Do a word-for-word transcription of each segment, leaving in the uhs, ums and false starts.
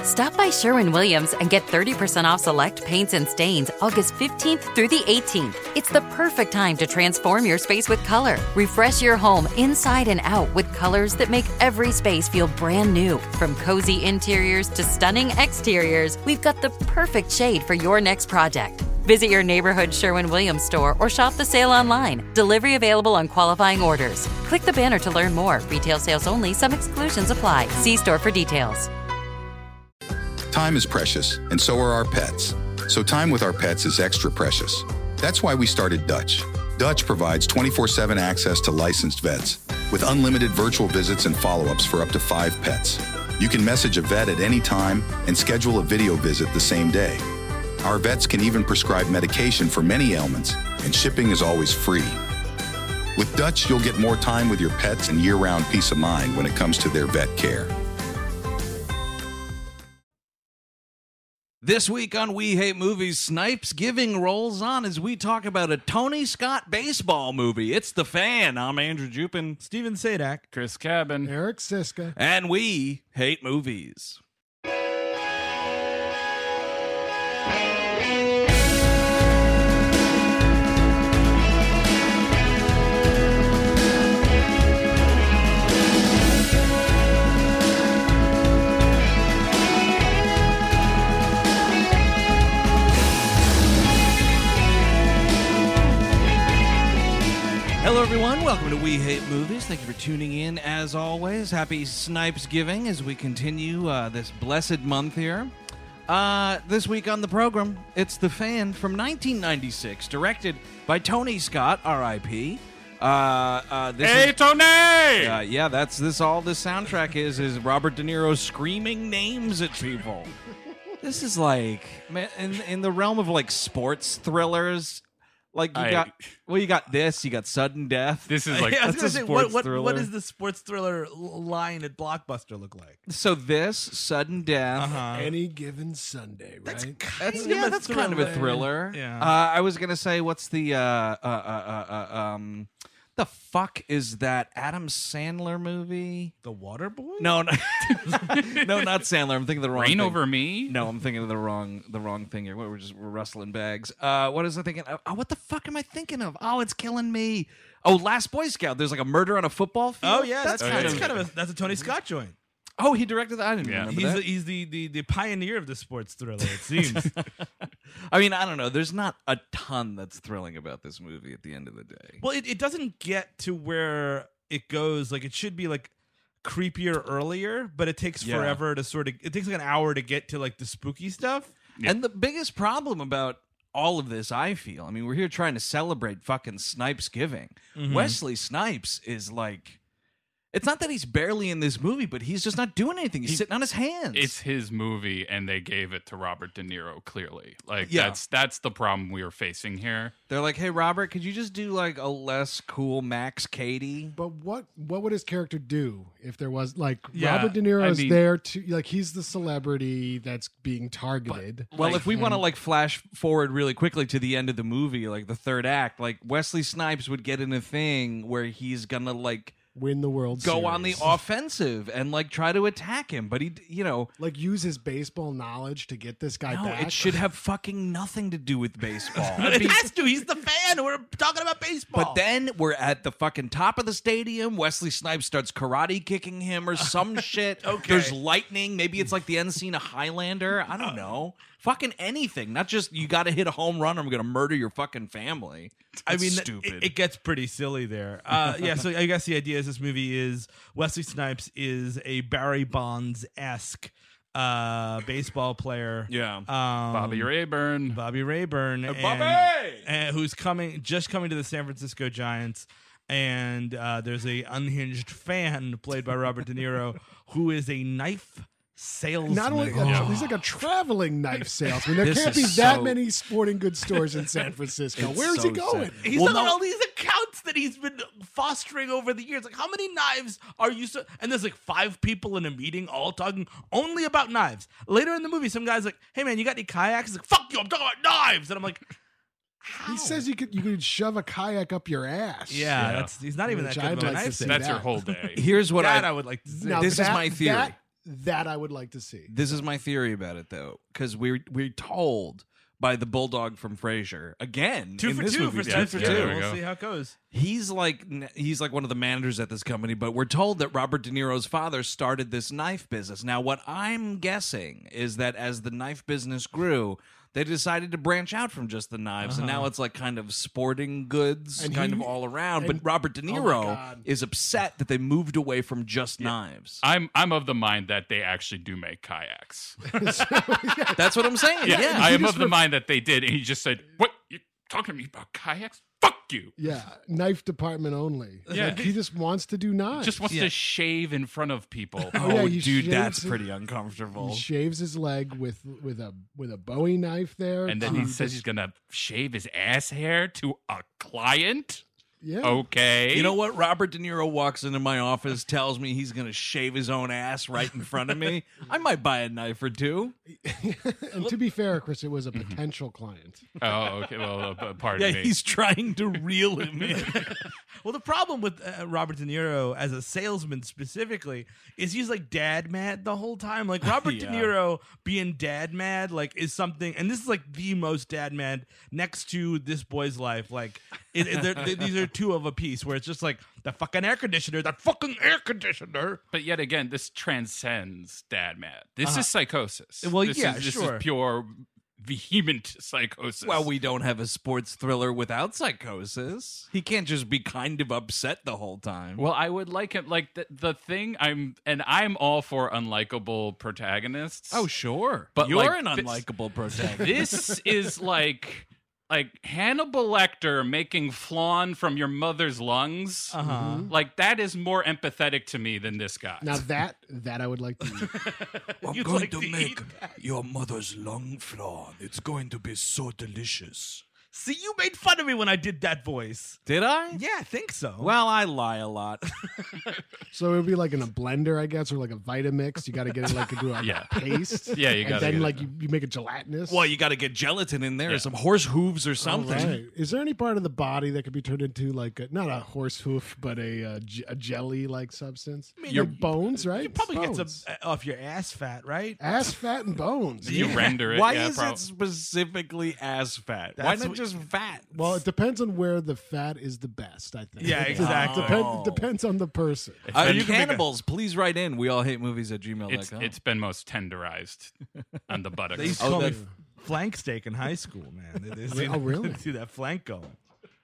Stop by Sherwin-Williams and get thirty percent off select paints and stains August fifteenth through the eighteenth. It's the perfect time to transform your space with color. Refresh your home inside and out with colors that make every space feel brand new. From cozy interiors to stunning exteriors, we've got the perfect shade for your next project. Visit your neighborhood Sherwin-Williams store or shop the sale online. Delivery available on qualifying orders. Click the banner to learn more. Retail sales only. Some exclusions apply. See store for details. Time is precious, and so are our pets. So time with our pets is extra precious. That's why we started Dutch. Dutch provides twenty-four seven access to licensed vets with unlimited virtual visits and follow-ups for up to five pets. You can message a vet at any time and schedule a video visit the same day. Our vets can even prescribe medication for many ailments, and shipping is always free. With Dutch, you'll get more time with your pets and year-round peace of mind when it comes to their vet care. This week on We Hate Movies, Snipes Giving rolls on as we talk about a Tony Scott baseball movie. It's The Fan. I'm Andrew Jupin. Steven Sadak. Chris Cabin. Eric Siska. And we hate movies. Hello, everyone. Welcome to We Hate Movies. Thank you for tuning in, as always. Happy Snipes Giving as we continue uh, this blessed month here. Uh, this week on the program, it's The Fan from nineteen ninety-six, directed by Tony Scott, R I P Uh, uh, this hey, is, Tony! Uh, yeah, that's this. All this soundtrack is is Robert De Niro screaming names at people. This is like, man, in in the realm of like sports thrillers. Like you I, got, well, you got this. You got sudden death. This is like Yeah, I was that's gonna a say, sports what, what, thriller. what does the sports thriller l- line at Blockbuster look like? So this sudden death. Uh-huh. Any given Sunday, right? That's That's kind yeah, of a that's kind of a thriller. thriller. Yeah. Uh, I was gonna say, what's the uh, uh, uh, uh, um, the fuck is that Adam Sandler movie? The Waterboy? No, no, no, not Sandler. I'm thinking of the wrong. Reign thing. Over Me? No, I'm thinking of the wrong, the wrong thing here. We're just we're rustling bags. Uh, what is I thinking? Oh, what the fuck am I thinking of? Oh, it's killing me. Oh, Last Boy Scout. There's like a murder on a football field. Oh yeah, that's, Oh, kind, yeah, of, yeah. kind of a that's a Tony Scott joint. Oh, he directed that. I didn't Yeah. remember He's that. the, he's the, the the pioneer of the sports thriller. It seems. I mean, I don't know. There's not a ton that's thrilling about this movie at the end of the day. Well, it, it doesn't get to where it goes. Like it should be like creepier earlier, but it takes Yeah. forever to sort of. It takes like an hour to get to like the spooky stuff. Yeah. And the biggest problem about all of this, I feel, I mean, we're here trying to celebrate fucking Snipes Giving. Mhm. Wesley Snipes is like, it's not that he's barely in this movie, but he's just not doing anything. He's He- sitting on his hands. It's his movie, and they gave it to Robert De Niro, clearly. Like, Yeah. that's that's the problem we are facing here. They're like, hey, Robert, could you just do like a less cool Max Cady? But what what would his character do if there was like Yeah, Robert De Niro's I mean- there to like he's the celebrity that's being targeted. Well, Like, if we want to and- like flash forward really quickly to the end of the movie, like the third act, like Wesley Snipes would get in a thing where he's gonna like win the World go Series. on the offensive and like try to attack him, but he, you know, like use his baseball knowledge to get this guy no, back. it should have fucking nothing to do with baseball. It has to. He's the fan. We're talking about baseball. But then we're at the fucking top of the stadium. Wesley Snipes starts karate kicking him or some shit. Okay. There's lightning. Maybe it's like the end scene of Highlander. I don't know. Fucking anything. Not just you got to hit a home run or I'm going to murder your fucking family. I That's mean, stupid. It, it gets pretty silly there. Uh, yeah, so I guess the idea is this movie is Wesley Snipes is a Barry Bonds esque uh, baseball player. yeah. um, Bobby Rayburn. Bobby Rayburn, and, Bobby! and who's coming just coming to the San Francisco Giants. And uh, there's a unhinged fan played by Robert De Niro who is a knife salesman. Not only a, Yeah. he's like a traveling knife salesman. There This can't be is that so- many sporting goods stores in San Francisco. It's Where's so he going? sad. He's Well, talking no- all these accounts that he's been fostering over the years. Like, how many knives are you? So- and there's like five people in a meeting, all talking only about knives. Later in the movie, some guy's like, "Hey man, you got any kayaks?" He's like, "Fuck you, I'm talking about knives." And I'm like, how? He says you could you could shove a kayak up your ass. "Yeah, Yeah. that's he's not even Which that good I'd of a like to knife see salesman." That's your that. whole day. Here's what That I, I would like to see. Now, This is that- my theory. That, that I would like to see. This is my theory about it, though, because we're we're told by the bulldog from Frasier again. Two in for this two movie, for two two. for Yeah, two. there we We'll go. see how it goes. He's like he's like one of the managers at this company, but we're told that Robert De Niro's father started this knife business. Now, what I'm guessing is that as the knife business grew, they decided to branch out from just the knives, and now it's like kind of sporting goods, And kind he- of all around. and- But Robert De oh my Niro God. is upset that they moved away from just knives. I'm I'm of the mind that they actually do make kayaks. That's what I'm saying. Yeah, Yeah, I he am just of the ref- mind that they did, and he just said, "What you talking to me about kayaks? Fuck you!" Yeah, knife department only. Yeah. Like, he just wants to do knives. Just wants Yeah. to shave in front of people. Oh, yeah, Oh, he dude, shaves that's it- pretty uncomfortable. He shaves his leg with with a with a Bowie knife there, And then to he says just- he's gonna shave his ass hair to a client. yeah. Okay. You know what? Robert De Niro walks into my office, tells me he's going to shave his own ass right in front of me. I might buy a knife or two. And to be fair, Chris, it was a potential client. Oh, okay. Well, uh, pardon Yeah, me. he's trying to reel him in. Well, the problem with uh, Robert De Niro as a salesman specifically is he's like dad mad the whole time. Like Robert De Yeah. Niro being dad mad, like is something, and this is like the most dad mad next to This Boy's Life. Like it, it, they're- they- these are two of a piece where it's just like the fucking air conditioner, that fucking air conditioner. But yet again, this transcends dad mad. This is psychosis. Well, this yeah, is, this sure. is pure vehement psychosis. Well, we don't have a sports thriller without psychosis. He can't just be kind of upset the whole time. Well, I would like him like the, the thing I'm and I'm all for unlikable protagonists. oh, sure. But, you're like, an this- unlikable protagonist. This is like like Hannibal Lecter making flan from your mother's lungs. Uh-huh. Like that is more empathetic to me than this guy. Now that that I would like to eat. I'm You'd going like to to make eat that. your mother's lung flan. It's going to be so delicious. See, you made fun of me when I did that voice. Did I? Yeah, I think so. Well, I lie a lot. So it would be like in a blender, I guess, or like a Vitamix. You got to get it like into a Yeah. paste. Yeah, you And gotta then get it. like you, you make it gelatinous. well, you got to get gelatin in there, Yeah. some horse hooves or All something. right. Is there any part of the body that could be turned into like a, not a horse hoof, but a, uh, j- a jelly-like substance? mean, Your you- bones, right? you probably get Bones. some uh, off your ass fat, right? ass fat and bones. You render it. Why yeah, is prob- it specifically ass fat? Why That's not what- just fat? Well, it depends on where the fat is the best, I think. Yeah, It exactly. depend- Oh. depends on the person. Uh, been- you you can make a- cannibals, please write in. We all hate movies at gmail dot It's com. it's been most tenderized on the buttocks. They used to Oh, call me that- f- flank steak in high school, man. They, they see, Oh, really? they see that flank going.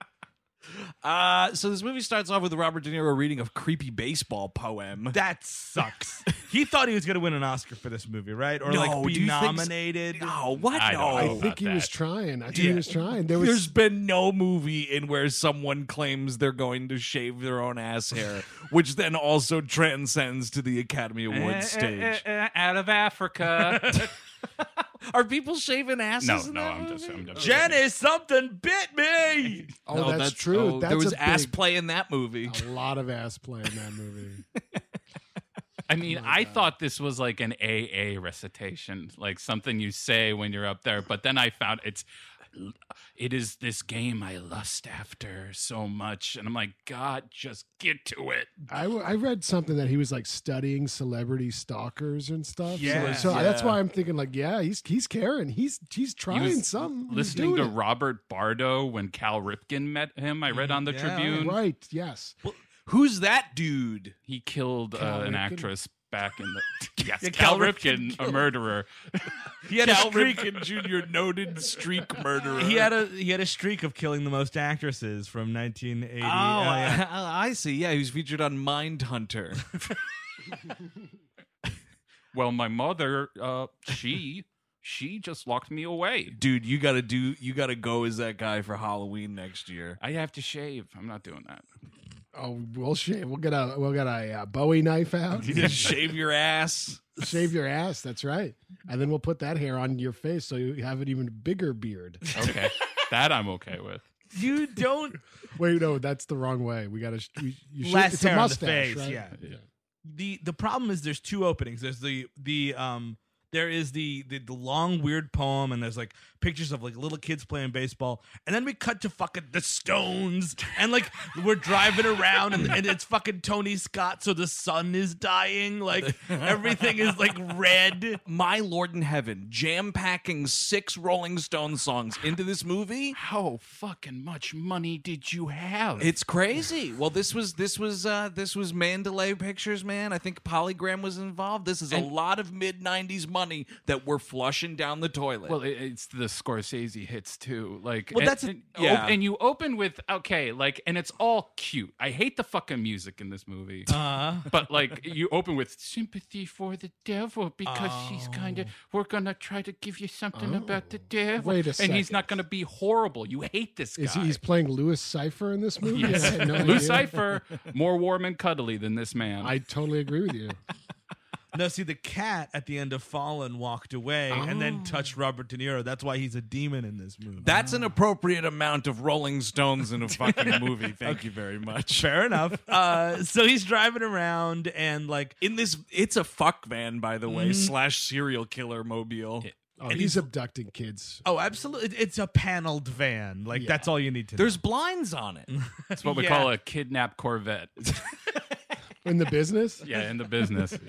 Uh, so this movie starts off with Robert De Niro reading a creepy baseball poem. That sucks. He thought he was going to win an Oscar for this movie, right? Or No, like do be you think so? nominated. Oh, what? I no. don't I know think about he was that. trying. I think Yeah. he was trying. There was There's been no movie in where someone claims they're going to shave their own ass hair, which then also transcends to the Academy Awards Eh, stage. eh, eh, eh, out of Africa. Are people shaving asses? no, in no, that I'm just, movie? I'm just Janice, something bit me. oh, No, that's, true. oh, that's there was a ass big- play in that movie. A lot of ass play in that movie. I mean, I thought this was like an A A recitation, like something you say when you're up there. But then I found it's, it is this game I lust after so much, and I'm like, God, just get to it. I, w- I read something that he was like studying celebrity stalkers and stuff. Yeah. So, so Yeah. that's why I'm thinking like, yeah, he's he's caring. He's he's He trying was something. He's listening to doing it. Robert Bardo when Cal Ripken met him. I read on the Yeah, Tribune. Right. Yes. Who's that dude? He killed uh, Cal an Ripken? actress back in the yes, Yeah, Cal, Cal Ripken Ripken, a killed- murderer. He had a Cal streak. Ripken Junior, noted streak murderer. He had a he had a streak of killing the most actresses from nineteen eighty. Oh, Uh, yeah. I, I see. Yeah, he was featured on Mindhunter. Well, my mother, uh, she she just locked me away. Dude, you gotta do. You gotta go as that guy for Halloween next year. I have to shave. I'm not doing that. Oh, we'll shave. We'll get a we'll get a uh, Bowie knife out. You just shave your ass. Shave your ass. That's right. And then we'll put that hair on your face so you have an even bigger beard. Okay, that I'm okay with. You don't. Wait, no, that's the wrong way. We got to. You, you should, Less it's a hair on the mustache, face, right? yeah. the The problem is there's two openings. There's the the um there is the, the the long weird poem, and there's like pictures of like little kids playing baseball, and then we cut to fucking the Stones, and like we're driving around, and, and it's fucking Tony Scott, so the sun is dying, like everything is like red. My Lord in heaven, jam packing six Rolling Stones songs into this movie. How fucking much money did you have? It's crazy. Well, this was this was uh, this was Mandalay Pictures, man. I think Polygram was involved. This is a lot of mid nineties money that we're flushing down the toilet. Well, it, it's the Scorsese hits too. Like, Well, and, that's a- and, yeah. op- and you open with okay, like, and it's all cute. I hate the fucking music in this movie, Uh, but like, you open with sympathy for the devil because he's kind of. We're gonna try to give you something about the devil, Wait a and he's second. not gonna be horrible. You hate this guy. Is he, he's playing Louis Cypher in this movie? Yes. I had no Lou idea. Cypher, more warm and cuddly than this man. I totally agree with you. no, see, the cat at the end of Fallen walked away and then Oh. touched Robert De Niro. That's why he's a demon in this movie. That's an appropriate amount of Rolling Stones in a fucking movie. Thank you very much. Fair enough. Uh, so he's driving around and like In this, it's a fuck van, by the way, slash serial killer mobile. Oh, he's abducting kids. oh, absolutely, it's a paneled van. Like Yeah. that's all you need to know. There's blinds on it. That's what we Yeah. call a kidnapped Corvette. In the business? Yeah, in the business.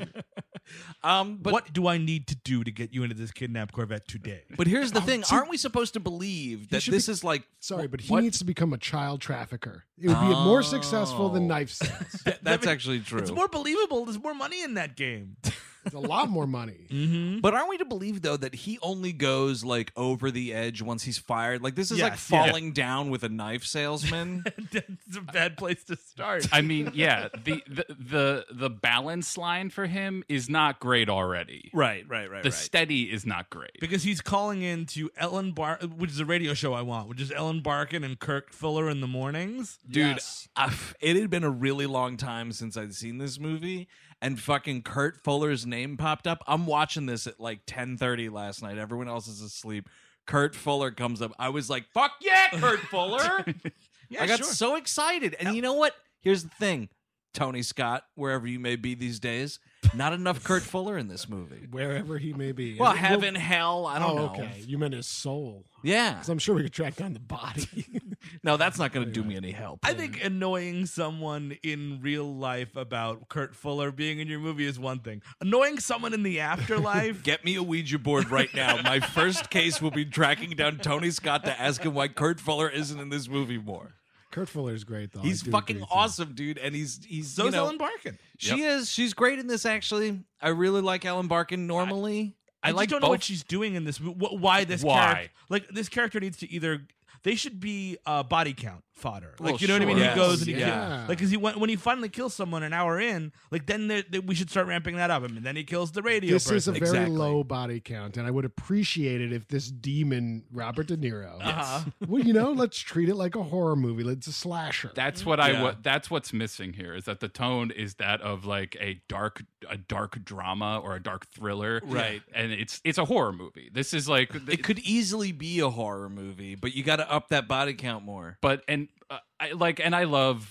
Um, but what do I need to do to get you into this kidnapped Corvette today? but here's the thing: see- aren't we supposed to believe that should this be- is like? Sorry, but he what? needs to become a child trafficker. It would be more successful than Oh. knife sales. That's actually true. It's more believable. There's more money in that game. It's a lot more money. Mm-hmm. But aren't we to believe though that he only goes like over the edge once he's fired? Like this is like Yes, yeah. falling down with a knife salesman. It's a bad place to start. I mean, yeah, the, the the the balance line for him is not great already. right, right, right, The steady is not great. Because he's calling in to Ellen Bar, which is a radio show I want, which is Ellen Barkin and Kirk Fuller in the mornings. Dude, Yes. I've- it had been a really long time since I'd seen this movie, and fucking Kurt Fuller's name popped up. I'm watching this at like ten thirty last night. Everyone else is asleep. Kurt Fuller comes up. I was like, fuck yeah, Kurt Fuller. Yeah, I got sure. so excited. And you know what? Here's the thing. Tony Scott, wherever you may be these days, not enough Kurt Fuller in this movie. Wherever he may be. Well, And it- heaven, hell, I don't oh, know. okay. You meant his soul. Yeah. 'Cause I'm sure we could track down the body. No, that's not going to do me any help. I think annoying someone in real life about Kurt Fuller being in your movie is one thing. Annoying someone in the afterlife. Get me a Ouija board right now. My first case will be tracking down Tony Scott to ask him why Kurt Fuller isn't in this movie more. Kurt Fuller's great, though. I He's do fucking agree with you. awesome, dude, and he's he's So you is know, Ellen Barkin. She is. She's great in this. Actually, I really like Ellen Barkin normally. I, I like just don't know both. what she's doing in this. Wh- Why this Why? character? Like this character needs to either. They should be uh, body count fodder. Like Well, you know what I mean? sure. He Yes. goes and he Yeah. kills. Like because he went, when he finally kills someone an hour in, like then there- there- we should start ramping that up. I mean, then he kills the radio This is a person. very Exactly. low body count, and I would appreciate it if this demon, Robert De Niro, Uh-huh. well, you know, let's treat it like a horror movie. It's a slasher. That's what I Yeah. wa- that's what's missing here is that the tone is that of like a dark a dark drama or a dark thriller. Right. And it's it's a horror movie. This is like It could easily be a horror movie, but you got to up that body count more. but and uh, I like and I love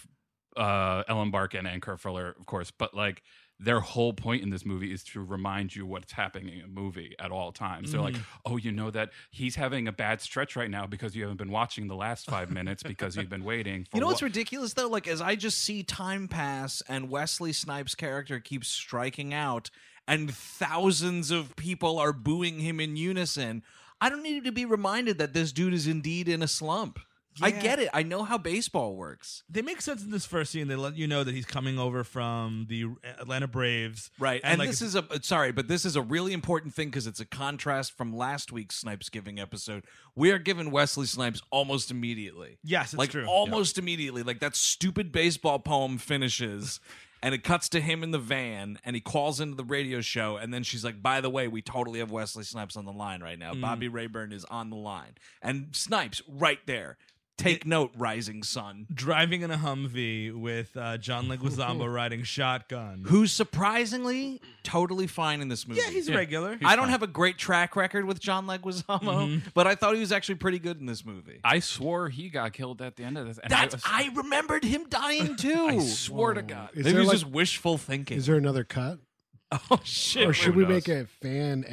uh Ellen Barkin and Kurt Fuller, of course, but like their whole point in this movie is to remind you what's happening in a movie at all times. They're like, oh, you know that he's having a bad stretch right now because you haven't been watching the last five minutes because you've been waiting for You know what's what- ridiculous though? Like as I just see time pass and Wesley Snipes' character keeps striking out and thousands of people are booing him in unison, I don't need to be reminded that this dude is indeed in a slump. I Yeah. get it. I know how baseball works. They make sense in this first scene. They let you know that he's coming over from the Atlanta Braves. Right. And, like, this is a sorry, but this is a really important thing because it's a contrast from last week's Snipes Giving episode. We are given Wesley Snipes almost immediately. Yes, it's like true. almost immediately. Like that stupid baseball poem finishes and it cuts to him in the van and he calls into the radio show and then she's like, by the way, we totally have Wesley Snipes on the line right now. Bobby Rayburn is on the line. And Snipes right there. Take note, rising sun. driving in a Humvee with uh, John Leguizamo riding shotgun. Who's surprisingly totally fine in this movie. Yeah, he's regular. I don't have a great track record with John Leguizamo, but I thought he was actually pretty good in this movie. I swore he got killed at the end of this. And That's was- I remembered him dying too. I swore to God. Is Maybe there it was like- just wishful thinking. Is there another cut? oh shit! Or should who we knows? make a fan edit?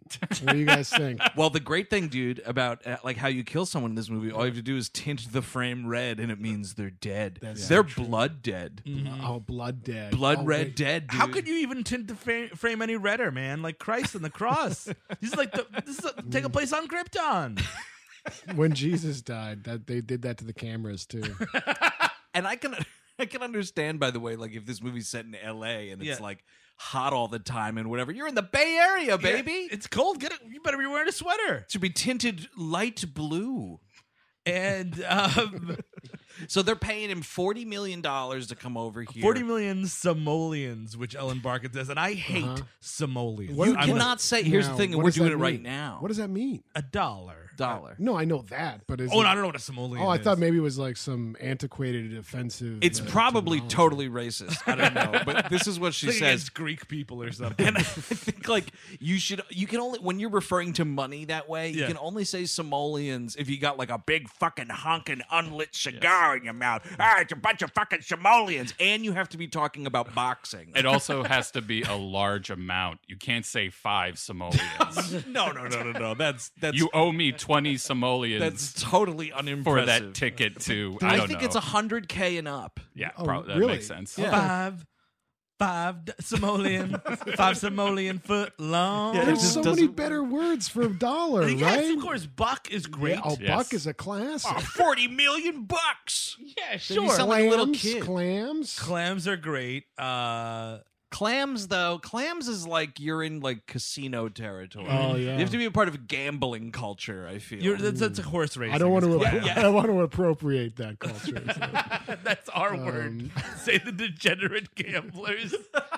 What do you guys think? Well, the great thing, dude, about uh, like how you kill someone in this movie, all you have to do is tint the frame red, and it means they're dead. That's they're so true. blood dead, Oh, blood dead. blood Oh, red wait. dead. Dude. How could you even tint the fra- frame any redder, man? Like Christ and the cross. This is like the, this is a, take a place on Krypton. When Jesus died, that they did that to the cameras too. And I can I can understand, by the way, like if this movie's set in L A and it's Yeah. like hot all the time and whatever. You're in the Bay Area, baby. Yeah, it's cold. Get it. You better be wearing a sweater. It should be tinted light blue. And um, So they're paying him forty million dollars to come over here. forty million simoleons, which Ellen Barkin says, and I hate Uh-huh. simoleons. What- You I'm cannot say. Here's Now, the thing, and what we're does that doing it right mean? now. What does that mean? a dollar. Dollar. No, I know that, but is Oh, it- no, I don't know what a simoleon Oh, I is. thought maybe it was like some antiquated, offensive. It's uh, probably terminology. totally racist. I don't know, but this is what she It's like says. against Greek people or something. And I think like you should you can only when you're referring to money that way, you Yeah. can only say simoleons if you got like a big fucking honking unlit cigar in your mouth. Ah, it's a bunch of fucking simoleons. And you have to be talking about boxing. It also has to be a large amount. You can't say five simoleons. no, no, no, no, no. That's that's You owe me twenty simoleons that's totally for unimpressive. that ticket to. I, I, don't think know. it's a hundred K and up. Yeah, Oh, prob- that really? makes sense. Five, five d- simoleon, five simoleon foot long. Yeah, it There's just so many doesn't- better words for a dollar, Yes, right? of course. Buck is great. Yeah, oh, Yes. buck is a class. Oh, forty million bucks. yeah, you sure. sound like a little Clams, kid. clams. Clams are great. Uh, Clams, though, clams is like you're in like casino territory. Oh, yeah. You have to be a part of gambling culture. I feel. you're, that's, that's a horse racing. I don't want to. It's appro- clam. I don't want to appropriate that culture. so. That's our Um, word. Say the degenerate gamblers.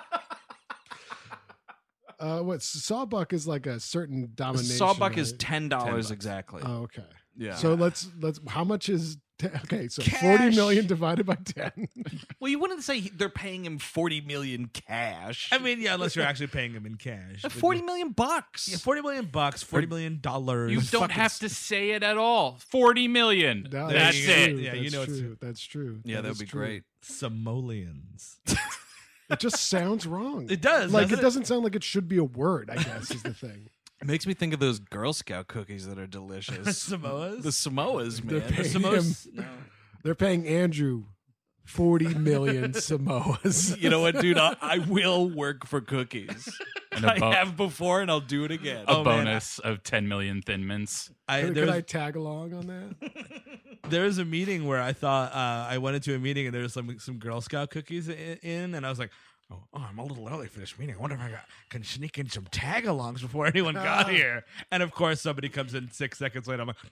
Uh, what sawbuck is like a certain domination. Sawbuck is right? ten dollars exactly. Oh, okay. Yeah. So let's let's. How much is? Te- okay, so Cash. forty million divided by ten. Well, you wouldn't say he- they're paying him forty million cash. I mean, yeah, unless you're actually paying them in cash. But forty yeah. million bucks. Yeah, forty million bucks, forty million dollars. You don't have to say it at all. Forty million. No, That's you go. it. True. Yeah, you That's know it's true. true. That's true. Yeah, that would is be true. great. Simoleons. It just sounds wrong. It does. Like doesn't it doesn't sound like it should be a word. I guess is the thing. It makes me think of those Girl Scout cookies that are delicious. Samoas. the Samoas, They're man. The paying Samoas. him- They're paying Andrew forty million Samoas. You know what, dude? I, I will work for cookies. And a I bo- have before, and I'll do it again. A Oh, man. bonus of ten million Thin Mints. I, Could, there's, could I tag along on that? there was a meeting where I thought uh, I went into a meeting and there was some some Girl Scout cookies in, in and I was like, oh, oh, I'm a little early for this meeting. I wonder if I got, can sneak in some tag-alongs before anyone got here. And of course, somebody comes in six seconds later. I'm like,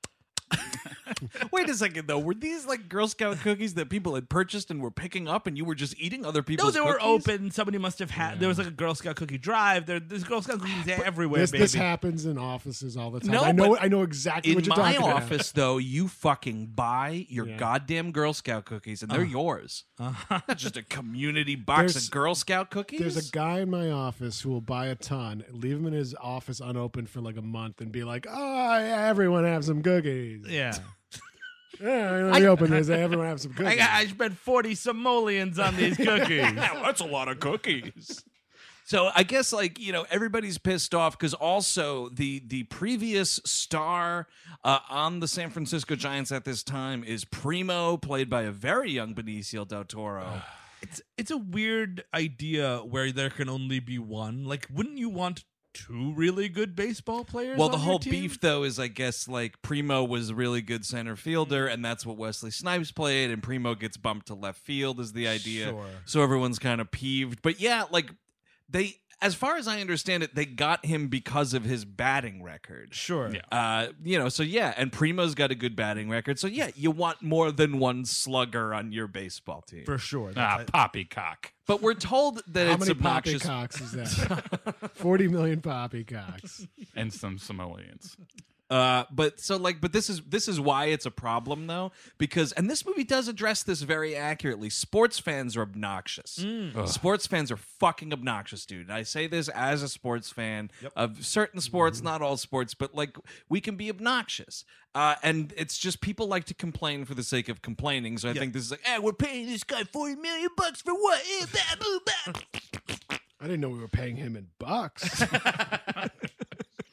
Wait a second, though. Were these like Girl Scout cookies that people had purchased and were picking up, and you were just eating other no, people's they were cookies? open. Somebody must have had. There was like a Girl Scout cookie drive. There, there's Girl Scout cookies everywhere, This, baby. this happens in offices all the time. No, I know. but I know exactly In what you're my talking about. office, though, you fucking buy your Yeah. goddamn Girl Scout cookies, and they're yours. Not just a community box There's- of Girl Scout cookies. There's a guy in my office who will buy a ton, leave them in his office unopened for like a month, and be like, "Oh, yeah, everyone have some cookies." Yeah. Yeah, let me open this. Everyone have some cookies. I, got, I spent forty simoleons on these cookies. That's a lot of cookies. So I guess like you know everybody's pissed off because also the the previous star uh, on the San Francisco Giants at this time is Primo, played by a very young Benicio del Toro. It's it's a weird idea where there can only be one. Like, wouldn't you want two really good baseball players? Well, on the your whole team? beef though is I guess like Primo was a really good center fielder, and that's what Wesley Snipes played, and Primo gets bumped to left field is the idea. Sure. So everyone's kind of peeved, but yeah, like they. As far as I understand it, they got him because of his batting record. Sure. Yeah. Uh, you know, so yeah, and Primo's got a good batting record. So yeah, you want more than one slugger on your baseball team. For sure. Ah, That's- poppycock. But we're told that How it's many obnoxious. poppycocks is that? Forty million poppycocks. And some Samoleons. Uh, but so like, but this is this is why it's a problem though, because and this movie does address this very accurately. Sports fans are obnoxious. Sports fans are fucking obnoxious, dude. I say this as a sports fan of certain sports, not all sports, but like we can be obnoxious. Uh, and it's just people like to complain for the sake of complaining. So I think this is like, hey, we're paying this guy forty million bucks for what? Eh, blah, blah, blah." I didn't know we were paying him in bucks.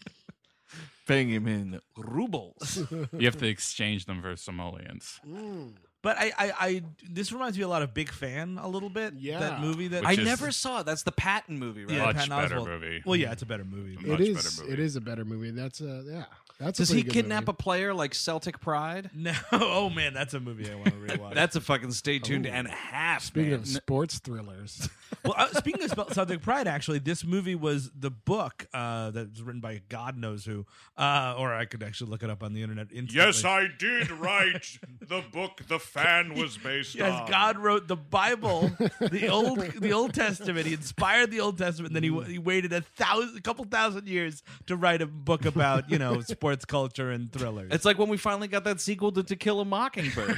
Paying him in rubles. You have to exchange them for simoleons. But I, I, I, this reminds me a lot of Big Fan a little bit. Yeah. That movie that I Which is- never saw it. That's the Patton movie, right? Yeah, Much Patton better Oswalt. movie. Well, yeah, it's a better movie. Much It better is. movie. It is a better movie. That's a yeah. That's Does a he pretty good kidnap movie. a player like Celtic Pride? No, oh man, that's a movie I want to rewatch. That's a fucking stay tuned and a half. Speaking man. of sports thrillers, well, uh, speaking of Spel- Celtic Pride, actually, this movie was the book uh, that was written by God knows who, uh, or I could actually look it up on the internet instantly. Yes, I did write the book The Fan was based Yes, on. God wrote the Bible, the old, the Old Testament. He inspired the Old Testament, and then he he waited a thousand, a couple thousand years to write a book about you know sports culture and thrillers. It's like when we finally got that sequel to To Kill a Mockingbird.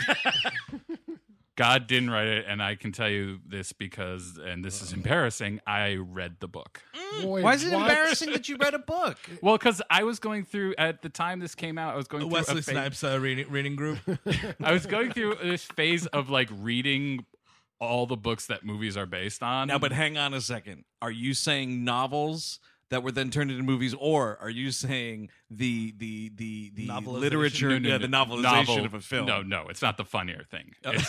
God didn't write it, and I can tell you this because, and this is embarrassing, I read the book. Wait, Why is it what? embarrassing that you read a book? Well, because I was going through, at the time this came out, I was going through Wesley a phase, Snipes uh, reading, reading group. I was going through this phase of like reading all the books that movies are based on. Now, but hang on a second. Are you saying novels that were then turned into movies, or are you saying the the the the Novelization? literature, No, no, yeah, no. the novelization Novel- of a film? No, no, it's not the funnier thing. It's,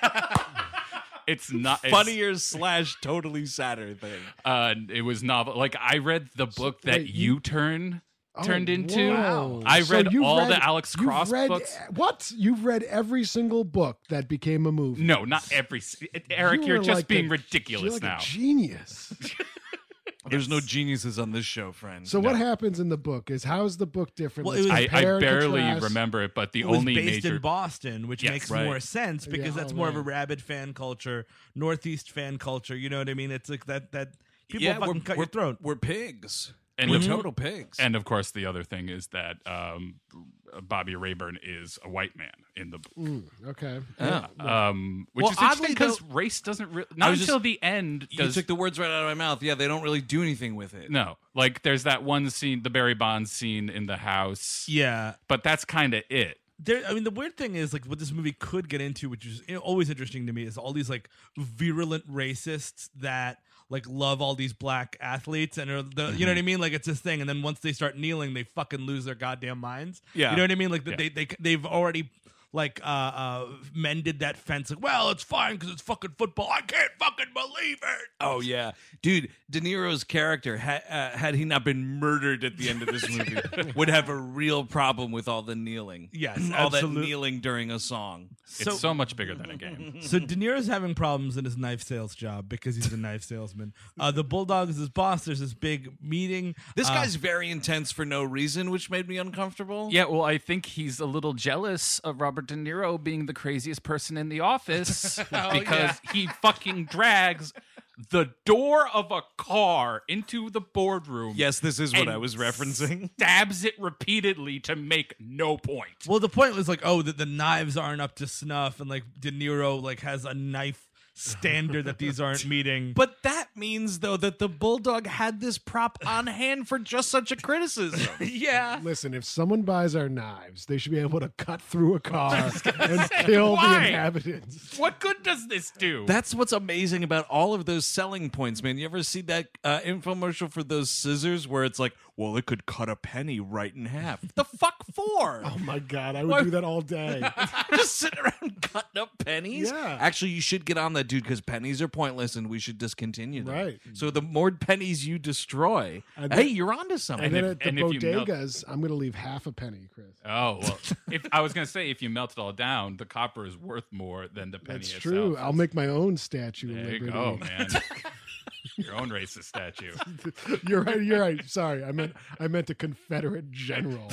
it's not it's, funnier slash totally sadder thing. Uh, it was novel. Like I read the book that wait, you- you turn Oh, turned into. whoa. I So read you've all read- the Alex you've Cross read- books. What? You've read every single book that became a movie. No, not every. s- Eric, You you're are just like being a- ridiculous you're like now. A genius. There's no geniuses on this show, friend. So what happens in the book is how's the book different? Well, Let's it was- I, I compare and barely contrast. remember it, but the It was only based major in Boston, which Yes, makes right. more sense because Yeah, that's oh, more of a right. rabid fan culture, Northeast fan culture. You know what I mean? It's like that that people yeah, fucking we're, cut we're, your throat. We're pigs. And we're the- total pigs. And of course, the other thing is that um, Bobby Rayburn is a white man in the book. Mm, okay. Yeah. Um, which Well, is interesting oddly, because though- race doesn't really. I Not was until just- the end you does. took the words right out of my mouth. Yeah, they don't really do anything with it. No, like there's that one scene, the Barry Bonds scene in the house, Yeah. but that's kind of it. There, I mean, the weird thing is like what this movie could get into, which is you know, always interesting to me, is all these like virulent racists that like love all these black athletes and are the, you know what I mean? Like it's this thing, and then once they start kneeling, they fucking lose their goddamn minds. Yeah. you know what I mean? Like Yeah. they they they've already like uh, uh mended that fence. Like, well, it's fine because it's fucking football. I can't fucking believe it. Oh yeah, dude. De Niro's character, ha- uh, had he not been murdered at the end of this movie, would have a real problem with all the kneeling. Yes, all that absolute- kneeling during a song. It's so much bigger than a game. So De Niro's having problems in his knife sales job because he's a knife salesman. Uh, the Bulldog is his boss. There's this big meeting. This Uh, guy's very intense for no reason, which made me uncomfortable. Yeah, well, I think he's a little jealous of Robert De Niro being the craziest person in the office because he fucking drags the door of a car into the boardroom. Yes, this is what and I was referencing. Stabs it repeatedly to make no point. Well, the point was like, oh, that the knives aren't up to snuff, and like De Niro like has a knife standard that these aren't meeting. But that means, though, that the Bulldog had this prop on hand for just such a criticism. yeah, Listen, if someone buys our knives, they should be able to cut through a car and kill the Why? inhabitants. What good does this do? That's what's amazing about all of those selling points, man. You ever see that uh, infomercial for those scissors where it's like, well, it could cut a penny right in half? The fuck for? Oh my god, I would What? do that all day. Just sitting around cutting up pennies? Yeah. Actually, you should get on that, dude, because pennies are pointless and we should discontinue them. Right. So the more pennies you destroy, And hey, then- you're onto something. And then if- at the and if you melt- bodegas, I'm going to leave half a penny, Chris. Oh well, if I was gonna say if you melt it all down, the copper is worth more than the penny That's itself. true. I'll make my own Statue of There you Liberty. go, man. Your own racist statue. You're right. You're right. Sorry, I meant I meant a Confederate general.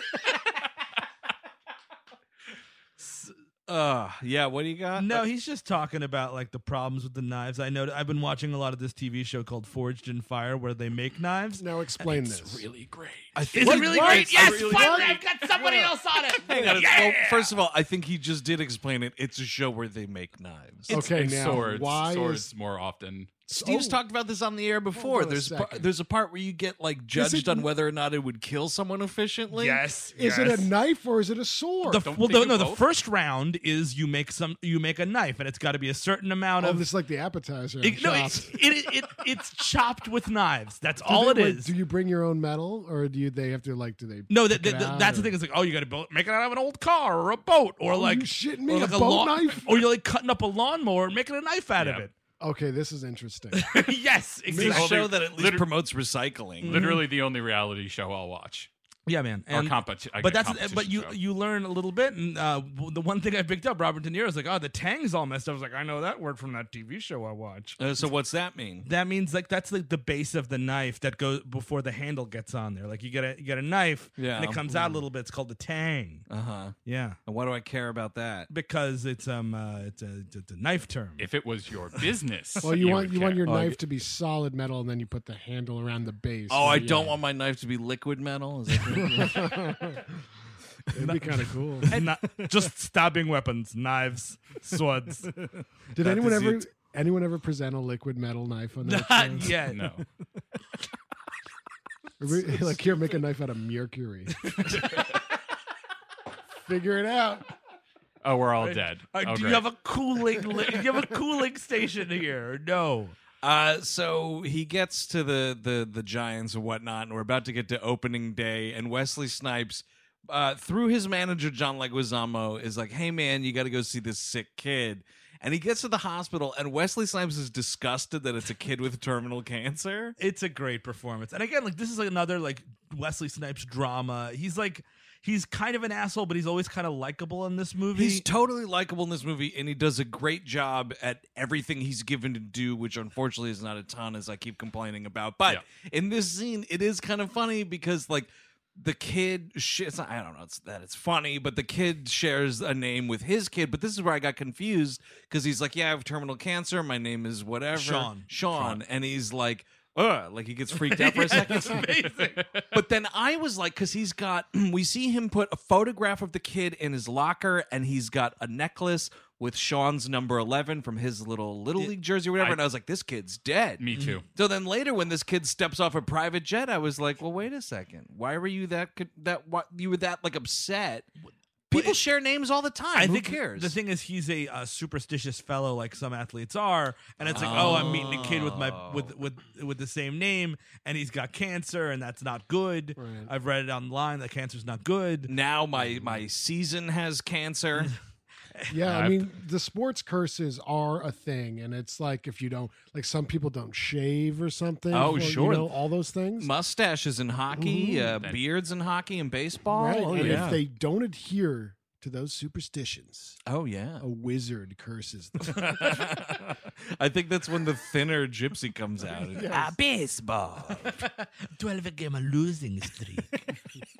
Uh, yeah, what do you got? no, he's just talking about like the problems with the knives. I know. I've been watching a lot of this T V show called Forged in Fire, where they make knives. Now explain this. Really great. I Is think it really great? I Yes, really- finally, I've got somebody else on it. Hang on. Well, first of all, I think he just did explain it. It's a show where they make knives. Okay, and now swords. why swords is more often. Steve's Oh. talked about this on the air before. on a There's a par- second. there's a part where you get like judged it- on whether or not it would kill someone efficiently. Yes. Is yes. it a knife or is it a sword? The, Don't well, they no, do no. The both? first round is you make some, you make a knife, and it's got to be a certain amount oh, of. this is like the appetizer. It, no, chops. it's, it, it, it's chopped with knives. That's Do all they- it wait, is. Do you bring your own metal, or do you? They have to like? Do they? No, that, pick that, it that- out, that's the or- thing. It's like, oh, you got to make it out of an old car or a boat, or Oh, like you shitting me? or A like boat lawn- knife? or you're like cutting up a lawnmower and making a knife out Yeah. of it. Okay, this is interesting. Yes, It's exactly. a show that at least Liter- promotes recycling. Literally the only reality show I'll watch. Yeah, man. Or And, competi- I but get that's competition but you show. you learn a little bit, and uh, w- the one thing I picked up, Robert De Niro is like, oh, the tang's all messed up. I was like, I know that word from that T V show I watched. Uh, so what's that mean? That means like that's like the base of the knife that goes before the handle gets on there. Like you get a you get a knife, Yeah. and it comes out a little bit. It's called the tang. Uh huh. Yeah, And why do I care about that? because it's um uh, it's a it's a knife term. If it was your business, well, you, want would you want care. your Oh, knife you- to be solid metal, and then you put the handle around the base. Oh, I Yeah. don't want my knife to be liquid metal. Is that It'd be kind of cool. Not just stabbing weapons, knives, swords. Did That anyone is ever? it. Anyone ever present a liquid metal knife on that Not show? yet. No. Like here, make a knife out of mercury. Figure it out. Oh, we're all dead. Uh, oh, do great. you have a cooling? li- do you have a cooling station here? No. Uh, so he gets to the, the the Giants and whatnot, and we're about to get to opening day, and Wesley Snipes, uh, through his manager John Leguizamo, is like, "Hey man, you got to go see this sick kid." And he gets to the hospital, and Wesley Snipes is disgusted that it's a kid with terminal cancer. It's a great performance. And again, like this is like another like Wesley Snipes drama. He's like he's kind of an asshole, but he's always kind of likable in this movie. He's totally likable in this movie, and he does a great job at everything he's given to do, which unfortunately is not a ton, as I keep complaining about. But in this scene, it is kind of funny because, like, the kid, sh- it's not, I don't know it's that it's funny, but the kid shares a name with his kid. But this is where I got confused because he's like, yeah, I have terminal cancer. My name is whatever. Sean. Sean. And he's like, ugh, like he gets freaked out for a second. It's amazing. But then I was like, because he's got, we see him put a photograph of the kid in his locker, and he's got a necklace with Sean's number eleven from his little Little League jersey or whatever. I- and I was like, this kid's dead. Me too. So then later, when this kid steps off a private jet, I was like, well, wait a second. Why were you that, that, what, you were that like upset? People share names all the time. I Who think cares? the thing is he's a uh, superstitious fellow like some athletes are, and it's like, oh, I'm meeting a kid with my with with with the same name, and he's got cancer, and that's not good. Right. I've read it online that cancer's not good. now my my season has cancer. Yeah, I I've- mean, the sports curses are a thing, and it's like if you don't, like some people don't shave or something. Oh, or, sure. You know, all those things. Mustaches in hockey, uh, That- beards in hockey and baseball. right. Oh, and yeah. if they don't adhere to those superstitions, oh, yeah. a wizard curses them. I think that's when the thinner gypsy comes out. Ah, baseball. twelve game losing streak.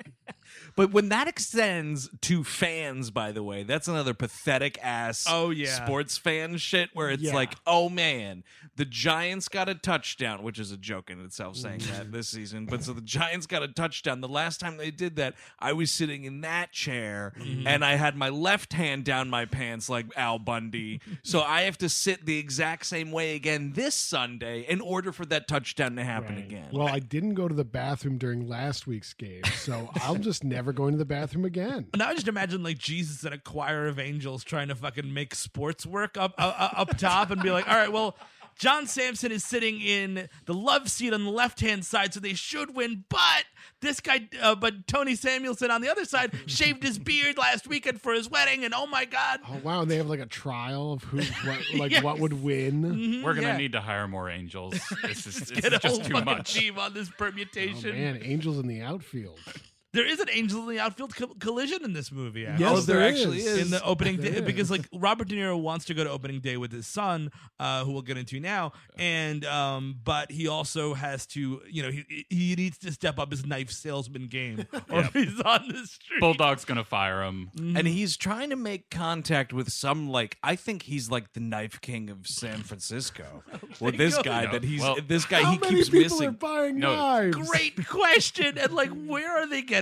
But when that extends to fans, by the way, that's another pathetic ass Oh, yeah. sports fan shit where it's Yeah. like, oh man, the Giants got a touchdown, which is a joke in itself saying that this season. But so the Giants got a touchdown. The last time they did that, I was sitting in that chair and I had my left hand down my pants like Al Bundy. So I have to sit the exact same way again this Sunday in order for that touchdown to happen Right. again. Well, I didn't go to the bathroom during last week's game, so I'm just never going to the bathroom again. Now I just imagine like Jesus and a choir of angels trying to fucking make sports work up uh, up top and be like, all right, well, John Sampson is sitting in the love seat on the left hand side, so they should win. But this guy, uh, but Tony Samuelson on the other side shaved his beard last weekend for his wedding, and oh my god, Oh wow! And they have like a trial of who, what, like Yes. what would win. We're gonna yeah. need to hire more angels. This is, this get is a whole just too fucking much. team on this Oh permutation. man, angels in the outfield. There is an angel in the outfield co- collision in this movie. Actually. Yes, Oh, there there actually is. in the opening There day is. because like Robert De Niro wants to go to opening day with his son, uh, who we'll get into now, and um, but he also has to, you know, he he needs to step up his knife salesman game, or he's on the street. Bulldog's gonna fire him. And he's trying to make contact with some, like, I think he's like the knife king of San Francisco. Or this so. guy No. that he's Well, this guy How he many keeps people are missing. buying No, knives? Great question, and like, where are they getting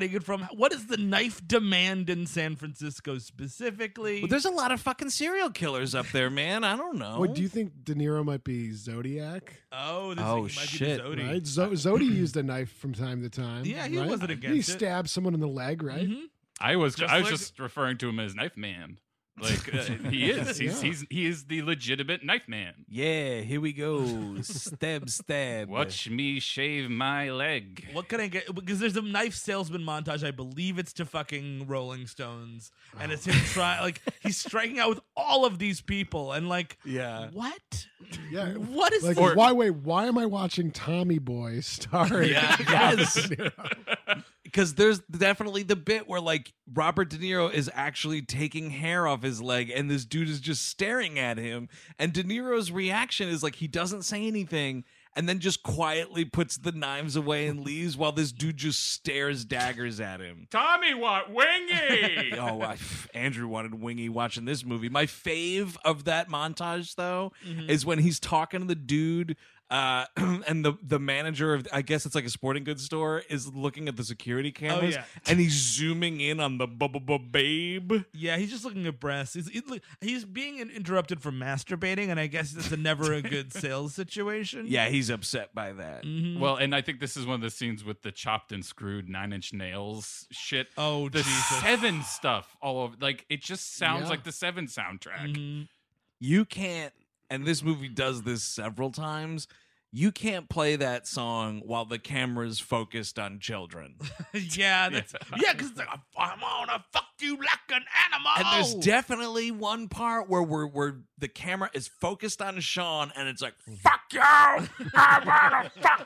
getting it from? What is the knife demand in San Francisco specifically? Well, there's a lot of fucking serial killers up there, man. I don't know. What do you think De Niro might be Zodiac? oh, this Oh, he might shit. Be the Zodi. Right? Zo- Zodi used a knife from time to time. Yeah, he right? wasn't He against it. stabbed someone in the leg, right? Mhm. I was Just I was like- just referring to him as Knife Man. Like uh, he is. He's Yeah. he's he is the legitimate Knife Man. Yeah, here we go. Stab, stab. Watch me shave my leg. What can I get? Because there's a knife salesman montage. I believe it's to fucking Rolling Stones, and it's him trying. Like he's striking out with all of these people, and like, Yeah. what? Yeah. What is Like, this? why? Wait, why am I watching Tommy Boy starring? Yeah, Robert yes. De Niro? Because there's definitely the bit where like Robert De Niro is actually taking hair off his leg and this dude is just staring at him. And De Niro's reaction is like he doesn't say anything and then just quietly puts the knives away and leaves while this dude just stares daggers at him. Tommy, what wingy? Oh, I, Andrew wanted wingy watching this movie. My fave of that montage, though, is when he's talking to the dude, uh, and the the manager of, I guess it's like a sporting goods store, is looking at the security cameras, yeah. and he's zooming in on the bubba babe. Yeah, he's just looking at breasts. He's, he's, he's being in- interrupted from masturbating, and I guess it's a never a good sales situation. Yeah, he's upset by that. Well, and I think this is one of the scenes with the chopped and screwed Nine Inch Nails shit. Oh, the Jesus. Seven stuff all over. Like it just sounds Yeah. like the Seven soundtrack. Mhm. You can't, and this movie does this several times. You can't play that song while the camera's focused on children. yeah, that's, yeah, because like, I'm gonna fuck you like an animal. And there's definitely one part where we're where the camera is focused on Sean and it's like, fuck you! I wanna fuck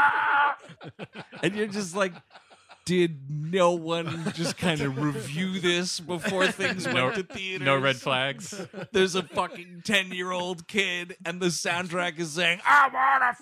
you! And you're just like, did no one just kind of review this before things No, went to theaters? no red flags. There's a fucking ten-year-old kid and the soundtrack is saying, I wanna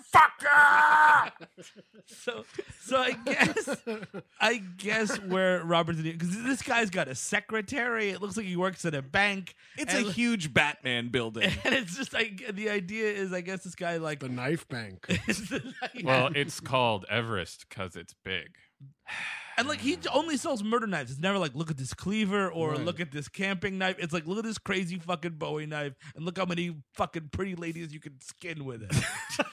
fuck you! so so I guess I guess where Robert De Niro, because this guy's got a secretary. It looks like he works at a bank. It's and, a huge Batman building. and it's just like the idea is I guess this guy like The knife bank. is the- Well, it's called Everest because it's big. and like he only sells murder knives. It's never like look at this cleaver or Right. look at this camping knife. It's like look at this crazy fucking Bowie knife and look how many fucking pretty ladies you can skin with it.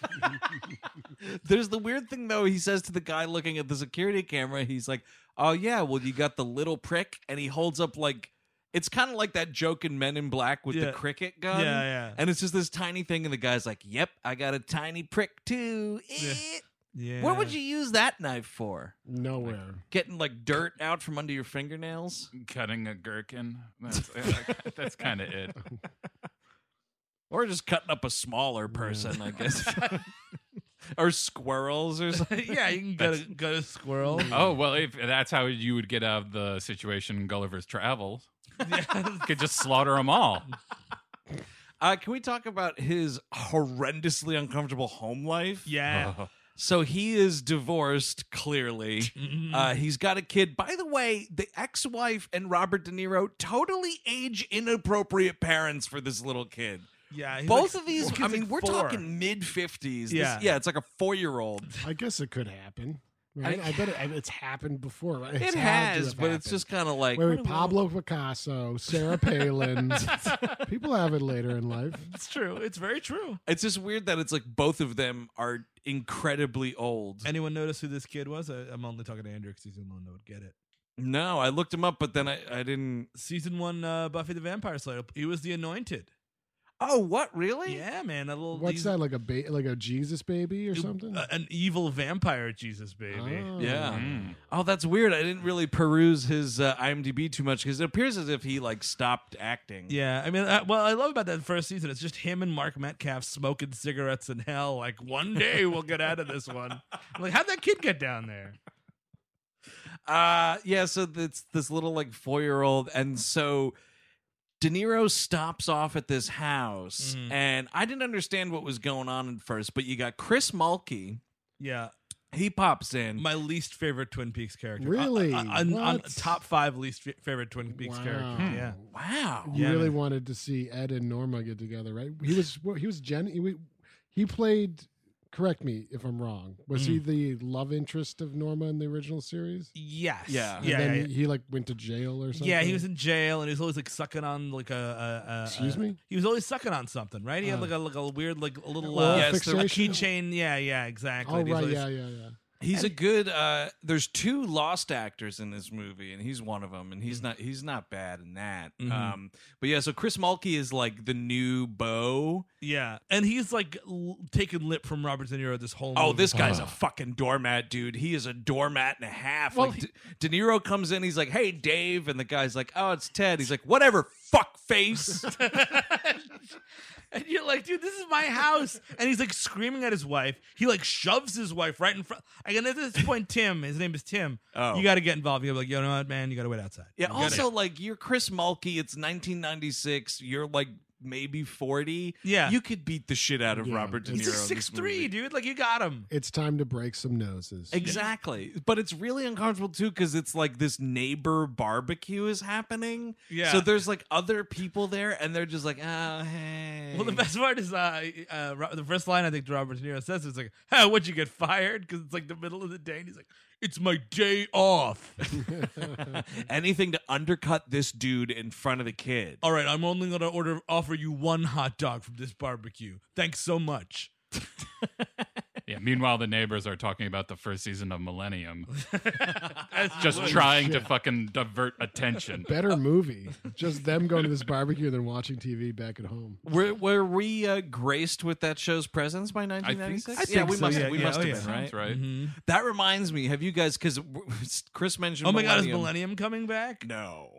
There's the weird thing though. He says to the guy looking at the security camera, he's like, "Oh yeah, well you got the little prick," and he holds up like it's kind of like that joke in Men in Black with Yeah. the cricket gun. Yeah, yeah. And it's just this tiny thing, and the guy's like, "Yep, I got a tiny prick too." Yeah. Eh. Yeah. What would you use that knife for? Nowhere. Getting like dirt out from under your fingernails, Cutting a gherkin. That's, that's kind of it. or just cutting up a smaller person, I guess, or squirrels or something. yeah, you can get a, get a squirrel. Oh, well, if that's how you would get out of the situation in Gulliver's Travels, Yeah. you could just slaughter them all. Uh, can we talk about his horrendously uncomfortable home life? Yeah. Oh. So he is divorced, clearly. Mhm. Uh, he's got a kid. By the way, the ex-wife and Robert De Niro, totally age inappropriate parents for this little kid. Yeah. he's Both like- of these, well, I kid's mean, like we're four. talking mid-fifties. Yeah. This, yeah, it's like a four-year-old. I guess it could happen. Right? I, I- bet it, it's happened before. Right? It's It had to has, have but it's happened. just kind of like... Wait, what wait, do we- Pablo Picasso, Sarah Palin. People have it later in life. It's true. It's very true. It's just weird that it's like both of them are incredibly old. Anyone notice who this kid was? I, I'm only talking to Andrew because he's the one that would get it. No, I looked him up, but then I, I didn't... Season one, uh, Buffy the Vampire Slayer. He was the Anointed. Oh, what? Really? Yeah, man. A little. What's he's that, like a ba- like a Jesus baby or something? a- an evil vampire Jesus baby. Oh. Yeah. Mm. Oh, that's weird. I didn't really peruse his uh, IMDb too much because it appears as if he like stopped acting. Yeah, I mean, uh, well, I love about that first season. It's just him and Mark Metcalf smoking cigarettes in hell. Like one day we'll get out of this one. I'm like, how'd that kid get down there? Uh yeah, so it's this little like four-year-old, and so De Niro stops off at this house, Mhm. and I didn't understand what was going on at first, but you got Chris Mulkey. Yeah, He pops in. my least favorite Twin Peaks character. Really? On, on, on What? top five least fa- favorite Twin Peaks Wow. characters. Yeah. Wow. You Yeah, really man. wanted to see Ed and Norma get together, right? He was he was Jen. He, he played correct me if I'm wrong. Was he the love interest of Norma in the original series? Yes. Yeah. And Yeah. then yeah, yeah. he like went to jail or something. Yeah, he was in jail, and he was always like sucking on like a. a, a Excuse a- me? He was always sucking on something, right? He had Oh. like a like a weird like a little Oral uh, Yes, the- a fixation? keychain. Yeah, yeah, exactly. Oh And he's right, always- yeah, yeah, yeah. He's a good. Uh, there's two lost actors in this movie, and he's one of them. And he's not. He's not bad in that. Mhm. Um, but yeah, so Chris Mulkey is like the new Bo. Yeah, and he's like l- taking lip from Robert De Niro this whole. Oh, movie. this guy's a fucking doormat, dude. He is a doormat and a half. Well, like he- De-, De Niro comes in, he's like, "Hey, Dave," and the guy's like, "Oh, it's Ted." He's like, "Whatever, fuck face." And you're like, dude, this is my house. And he's like screaming at his wife. He like shoves his wife right in front. Again, at this point, Tim, his name is Tim. Oh. You got to get involved. You're like, you know what, man? You got to wait outside. Yeah. You gotta- Also, like, you're Chris Mulkey. It's nineteen ninety-six. You're like maybe forty. Yeah. You could beat the shit out of Yeah. Robert De Niro. he's in like this six three, movie. dude. Like, you got him. It's time to break some noses. Exactly. But it's really uncomfortable too because it's like this neighbor barbecue is happening. Yeah. So there's like other people there and they're just like, oh, hey. Well, the best part is uh, uh, Ro- the first line I think Robert De Niro says is like, "Hey, what'd you get fired?" Because it's like the middle of the day, and he's like, "It's my day off." Anything to undercut this dude in front of the kid. All right, I'm only gonna order offer you one hot dog from this barbecue. Thanks so much. Yeah. Meanwhile, the neighbors are talking about the first season of Millennium, just Holy trying to shit. fucking divert attention. Better movie. Just them going to this barbecue than watching T V back at home. Were were we uh, graced with that show's presence by nineteen ninety-six? I yeah, think we so, must yeah, we yeah, must oh, have yeah. been, Sounds right? right. Mm-hmm. That reminds me. Have you guys? Because Chris mentioned. Oh my God, is Millennium. Millennium coming back? No.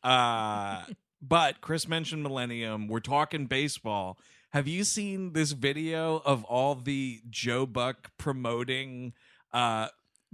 Uh, but Chris mentioned Millennium. We're talking baseball. Have you seen this video of all the Joe Buck promoting uh,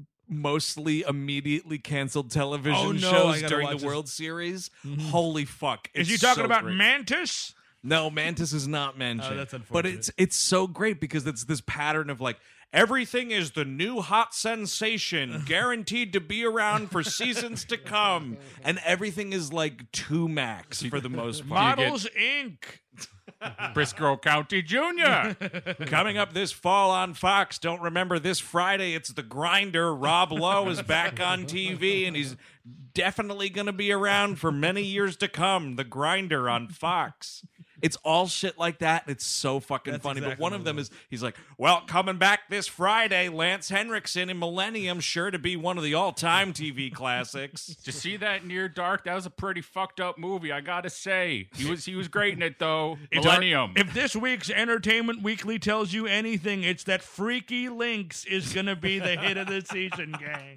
mostly immediately canceled television Oh, no, I shows gotta during watch the this. World Series? Holy fuck. Is It's you talking so about great. Mantis? No, Mantis is not mentioned. Oh, that's But unfortunate. it's it's so great because it's this pattern of like everything is the new hot sensation, guaranteed to be around for seasons to come, and everything is like two max for the most part. Models Incorporated. Briscoe County Junior Coming up this fall on Fox. Don't remember this Friday. It's The Grinder. Rob Lowe is back on T V, and he's definitely going to be around for many years to come. The Grinder on Fox. It's all shit like that. It's so fucking That's funny. exactly but one what of it them is. is he's like, well, coming back this Friday, Lance Henriksen in Millennium, sure to be one of the all-time T V classics. Did you see that Near Dark? That was a pretty fucked up movie, I gotta say. He was he was great in it though. It's our- Millennium. if this week's Entertainment Weekly tells you anything, it's that Freaky Links is going to be the hit of the season, gang.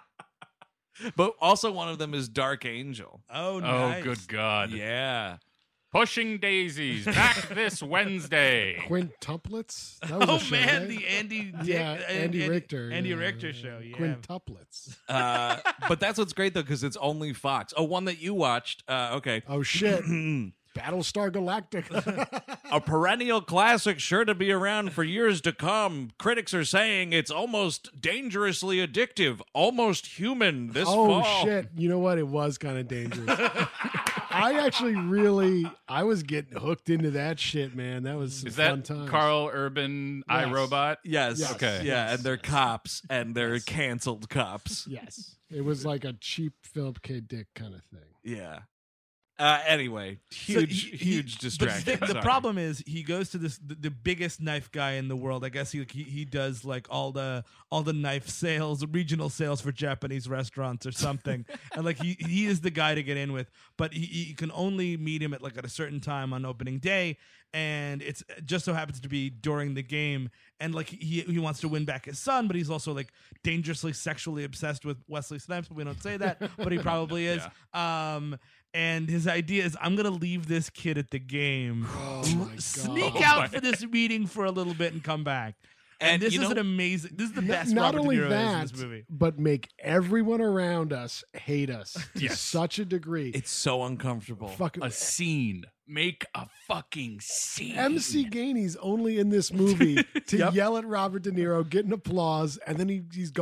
But also one of them is Dark Angel. Oh, oh, nice. good God. Yeah. Pushing Daisies, back this Wednesday. Quintuplets? That was Oh a show, man, right? the Andy Dick, Yeah, Andy Richter, Andy yeah. Richter show. Yeah. Quintuplets. Uh, but that's what's great though, because it's only Fox. Oh, one that you watched. Uh, okay, Oh shit. Battlestar Galactica. a perennial classic, sure to be around for years to come. Critics are saying it's almost dangerously addictive, almost human. This oh fall. shit. You know what? It was kind of dangerous. I actually really I was getting hooked into that shit, man. That was some Is fun that times. Carl Urban Yes. iRobot? Yes. Yes. Okay. Yeah, and they're cops, and they're canceled cops. Yes. It was like a cheap Philip K. Dick kind of thing. Yeah. Uh, anyway, So huge, he- he- huge but distraction. The, the Sorry. problem is he goes to this the, the biggest knife guy in the world. I guess he, he he does like all the all the knife sales, regional sales for Japanese restaurants or something. And like he he is the guy to get in with, but he, he can only meet him at like at a certain time on opening day. And it's it just so happens to be during the game, and like he he wants to win back his son, but he's also like dangerously sexually obsessed with Wesley Snipes. But we don't say that, but he probably is. Um, and his idea is, I'm gonna leave this kid at the game, Oh my god. sneak out for this meeting for a little bit, and come back. And, And this you is know- an amazing. This is the N- best Not Robert only De Niro that, is in this movie. but make everyone around us hate us to Yes. such a degree. It's so uncomfortable. fucking A scene. Make a fucking scene. M C Gainey's only in this movie to yell at Robert De Niro, get an applause, and then he, he's gone.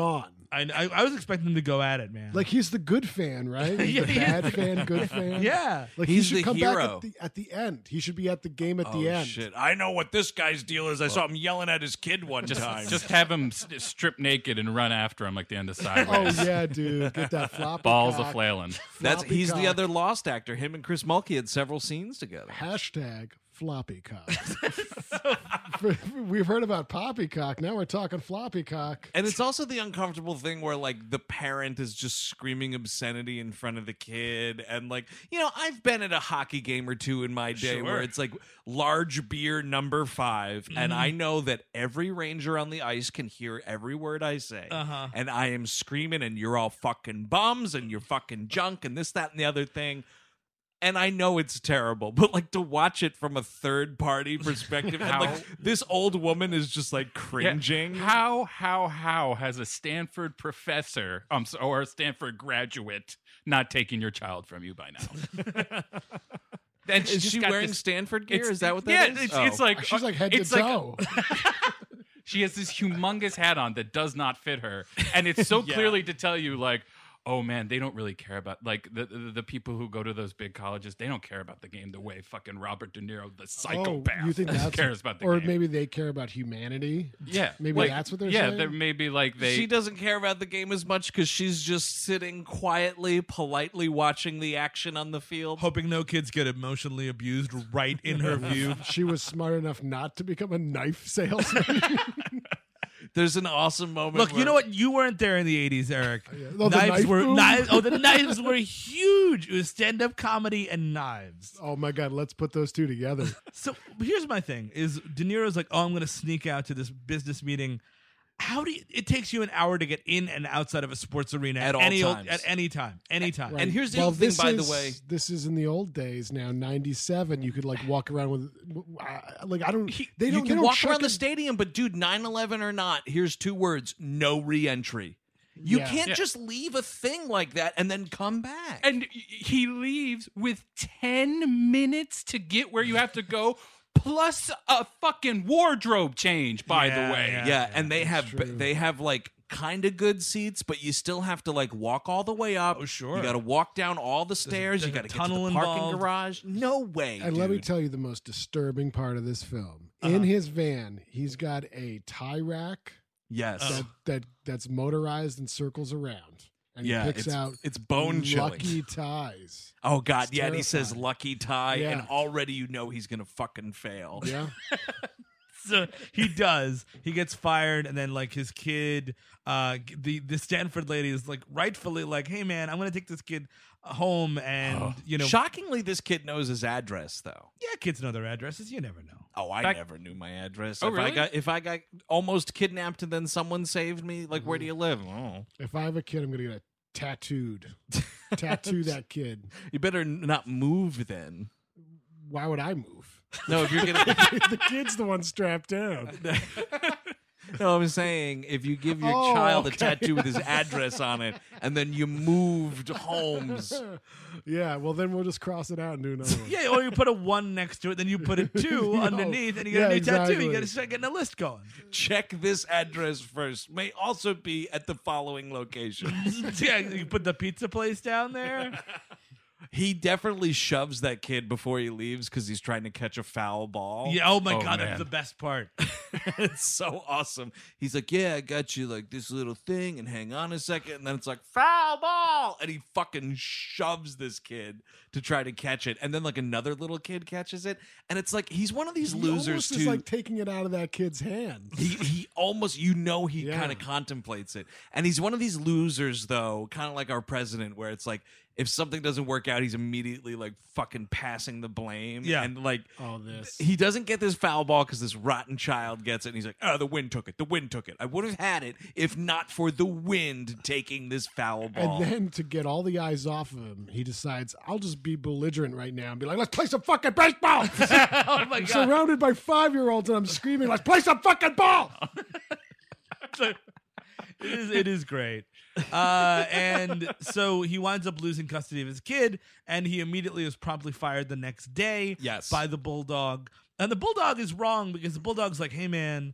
I, I I was expecting him to go at it, man. Like he's the good fan, right? He's Yeah, the he is. bad fan, good fan. yeah. Like He's he should the come back hero. at the, at the end. He should be at the game at the Oh, end. shit. I know what this guy's deal is. I saw him yelling at his kid one time. Just have him st- strip naked and run after him like the end of Sideways. Oh yeah, dude, get that floppy Balls cock. a flailing. That's Floppy he's the cock. other Lost actor. Him and Chris Mulkey had several scenes together. Hashtag floppy cock. We've heard about poppycock. Now we're talking floppy cock. And it's also the uncomfortable thing where like the parent is just screaming obscenity in front of the kid, and like you know I've been at a hockey game or two in my day where it's like large beer number five, and I know that every Ranger on the ice can hear every word I say, Uh-huh. and I am screaming, and you're all fucking bums, and you're fucking junk, and this, that, and the other thing. And I know it's terrible, but like to watch it from a third party perspective, and How- like this old woman is just like Yeah. cringing. How, how, how has a Stanford professor um, so- or a Stanford graduate not taking your child from you by now? And Is just she got wearing this- Stanford gear? it's- Is that what yeah, that is? it's, Oh. it's like She's like head it's to like- toe. She has this humongous hat on that does not fit her, and it's so clearly to tell you, like, oh man, they don't really care about like the, the the people who go to those big colleges. They don't care about the game the way fucking Robert De Niro, the psychopath, Oh, you think that's cares about the or game. maybe they care about humanity. yeah, maybe like, that's what they're yeah, saying? there maybe like they. She doesn't care about the game as much because she's just sitting quietly, politely watching the action on the field. Hoping no kids get emotionally abused right in her view. She was smart enough not to become a knife salesman. There's an awesome moment. Look, you where- know what? You weren't there in the eighties, Eric. Oh, the knives knife were boom? knives. Oh, the knives were huge. It was stand-up comedy and knives. Oh my god, let's put those two together. So here's my thing: is De Niro's like, oh, I'm going to sneak out to this business meeting. How do you, it takes you an hour to get in and outside of a sports arena At all any old- times. at any time, any time. Right. And here's the well, other thing, this by the is- way. This is in the old days now, ninety-seven. You could like walk around with, uh, like, I don't, they you don't, they can don't walk check around the it- stadium, but dude, nine eleven or not, here's two words: no re-entry. You Yeah. can't Yeah. just leave a thing like that and then come back. and he leaves with ten minutes to get where you have to go, plus a fucking wardrobe change. By Yeah, the way, yeah. yeah, and they have true. they have like kind of good seats, but you still have to like walk all the way up. Oh, sure. You got to walk down all the stairs. there's you a got to get to tunnel the parking involved. garage. No way. And let me dude. tell you the most disturbing part of this film. Uh-huh. In his van, he's got a tie rack yes. that, that that's motorized and circles around. And Yeah, he picks it's- out it's bone chilling. lucky ties. Oh God, It's yeah, and he says terrifying. lucky tie, and Yeah. already you know he's gonna fucking fail. Yeah. So he does. He gets fired, and then like his kid, uh, the the Stanford lady is like rightfully like, "Hey man, I'm gonna take this kid home," and you know, Shockingly, this kid knows his address though. yeah, kids know their addresses. You never know. Oh, I Back- never knew my address. Oh, if I really? got if I got almost kidnapped and then someone saved me, like where do you live? Oh. If I have a kid, I'm gonna get it tattooed. Tattoo that kid. You better n- not move then. Why would I move? No, if you're gonna The kid's the one strapped down. No, I'm saying if you give your Oh, child okay. a tattoo with his address on it and then you moved homes. Yeah, well then we'll just cross it out and do another one. Yeah, or you put a one next to it, then you put a two No. underneath, and you get Yeah, a new tattoo. exactly. You got to start getting a list going. Check this address first. May also be at the following locations. Yeah, you put the pizza place down there. He definitely shoves that kid before he leaves because he's trying to catch a foul ball. Yeah. Oh my Oh, god, man. that's the best part. It's so awesome. He's like, yeah, I got you like this little thing, and hang on a second, and then it's like foul ball, and he fucking shoves this kid to try to catch it, and then like another little kid catches it, and it's like he's one of these He losers almost too. is like taking it out of that kid's hand. he he almost you know he Yeah. kind of contemplates it, and he's one of these losers though, kind of like our president, where it's like if something doesn't work out, he's immediately like fucking passing the blame. Yeah. and like. Oh, this. He doesn't get this foul ball because this rotten child gets it, and he's like, "Oh, the wind took it. The wind took it. I would have had it if not for the wind taking this foul ball." And then to get all the eyes off of him, he decides, I'll just be belligerent right now and be like, let's play some fucking baseball. Oh my I'm god. surrounded by five-year-olds and I'm screaming, let's play some fucking ball. It is, it is great. Uh, and so he winds up losing custody of his kid, and he immediately is promptly fired the next day Yes. by the bulldog. And the bulldog is wrong because the bulldog's like, hey, man,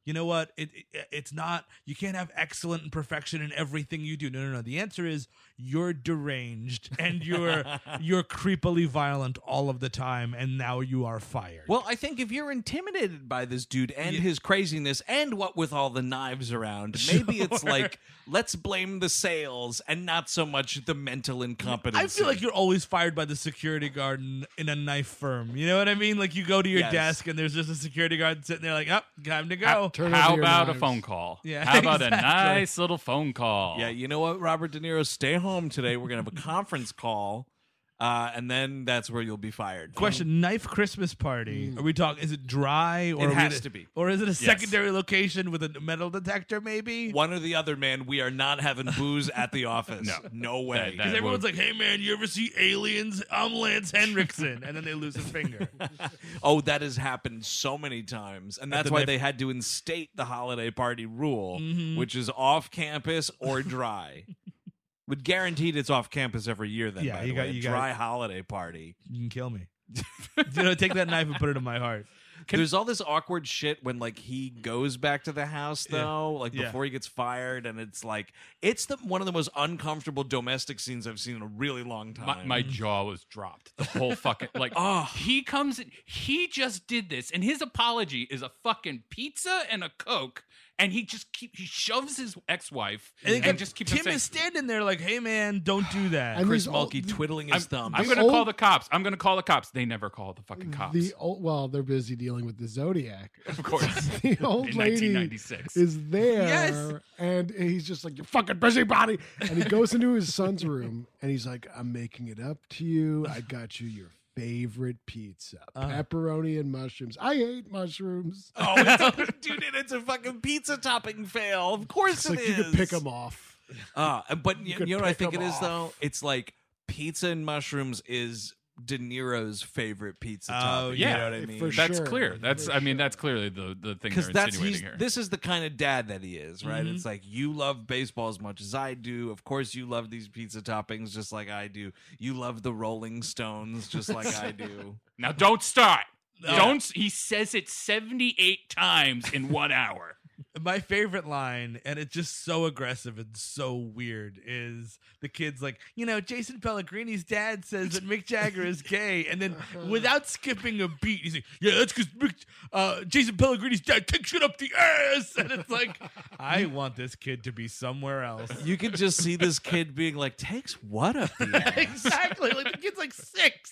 you know what? It, it it's not. You can't have excellent and perfection in everything you do. No, no, no. The answer is you're deranged and you're you're creepily violent all of the time, and now you are fired. Well, I think if you're intimidated by this dude and his craziness and what with all the knives around, maybe it's like, let's blame the sales and not so much the mental incompetence. I feel like you're always fired by the security guard in, in a knife firm. You know what I mean? Like you go to your Yes. desk and there's just a security guard sitting there like, oh, time to go. Turn How over your about a knives. phone call? Yeah, How about exactly. a nice little phone call? Yeah, you know what, Robert De Niro, stay home today. We're going to have a conference call, uh, and then that's where you'll be fired. Question: Knife Christmas party. Are we talking? Is it dry or It are we- has to be. or is it a secondary location with a metal detector? Maybe. One or the other, man. We are not having booze at the office. No. No way. That- that- Because everyone's like, "Hey, man, you ever see Aliens? I'm Lance Henriksen," and then they lose a finger. Oh, that has happened so many times. And that's the why knife- they had to instate the holiday party rule, Mm-hmm. which is off campus or dry. But guaranteed it's off campus every year then, Yeah, by you the got- way. you A got- dry holiday party. You can kill me. You know, take that knife and put it in my heart. There's all this awkward shit when like he goes back to the house though, like Yeah. before he gets fired, and it's like it's the one of the most uncomfortable domestic scenes I've seen in a really long time. My, my jaw was dropped. The whole fucking like. Oh. He comes. in- He just did this, and his apology is a fucking pizza and a Coke, and he just keep he shoves his ex-wife And, and, then just keeps Tim on saying, is standing there like, "Hey, man, don't do that." And Chris these old- Mulkey twiddling his thumb. I'm The gonna call old- the cops. I'm gonna call the cops. They never call the fucking cops. The old, well, they're busy dealing with the Zodiac. of course. The old In lady nineteen ninety-six. is there, Yes. and he's just like, "You fucking busybody," and he goes into his son's room, and he's like, "I'm making it up to you. I got you your favorite pizza, pepperoni and mushrooms. I hate mushrooms." Oh, it's, dude, and it's a fucking pizza topping fail. Of course It's it like is. you could pick them off. Uh, but you, could you know what I pick think it 'em is off. though? It's like pizza and mushrooms is De Niro's favorite pizza Oh, topping. yeah. You know what I mean? For That's sure. clear. That's For I mean that's clearly the the thing Because they're that's insinuating he's, here. this is the kind of dad that he is, right? It's like you love baseball as much as I do. Of course, you love these pizza toppings just like I do. You love the Rolling Stones just like I do. Now don't start. Don't. He says it seventy-eight times in one hour. My favorite line, and it's just so aggressive and so weird, is the kid's like, you know, Jason Pellegrini's dad says that Mick Jagger is gay, and then without skipping a beat, he's like, yeah, that's because uh, Jason Pellegrini's dad takes it up the ass, and it's like, I want this kid to be somewhere else. You can just see this kid being like, "Takes what up the ass?" Exactly, like the kid's like six.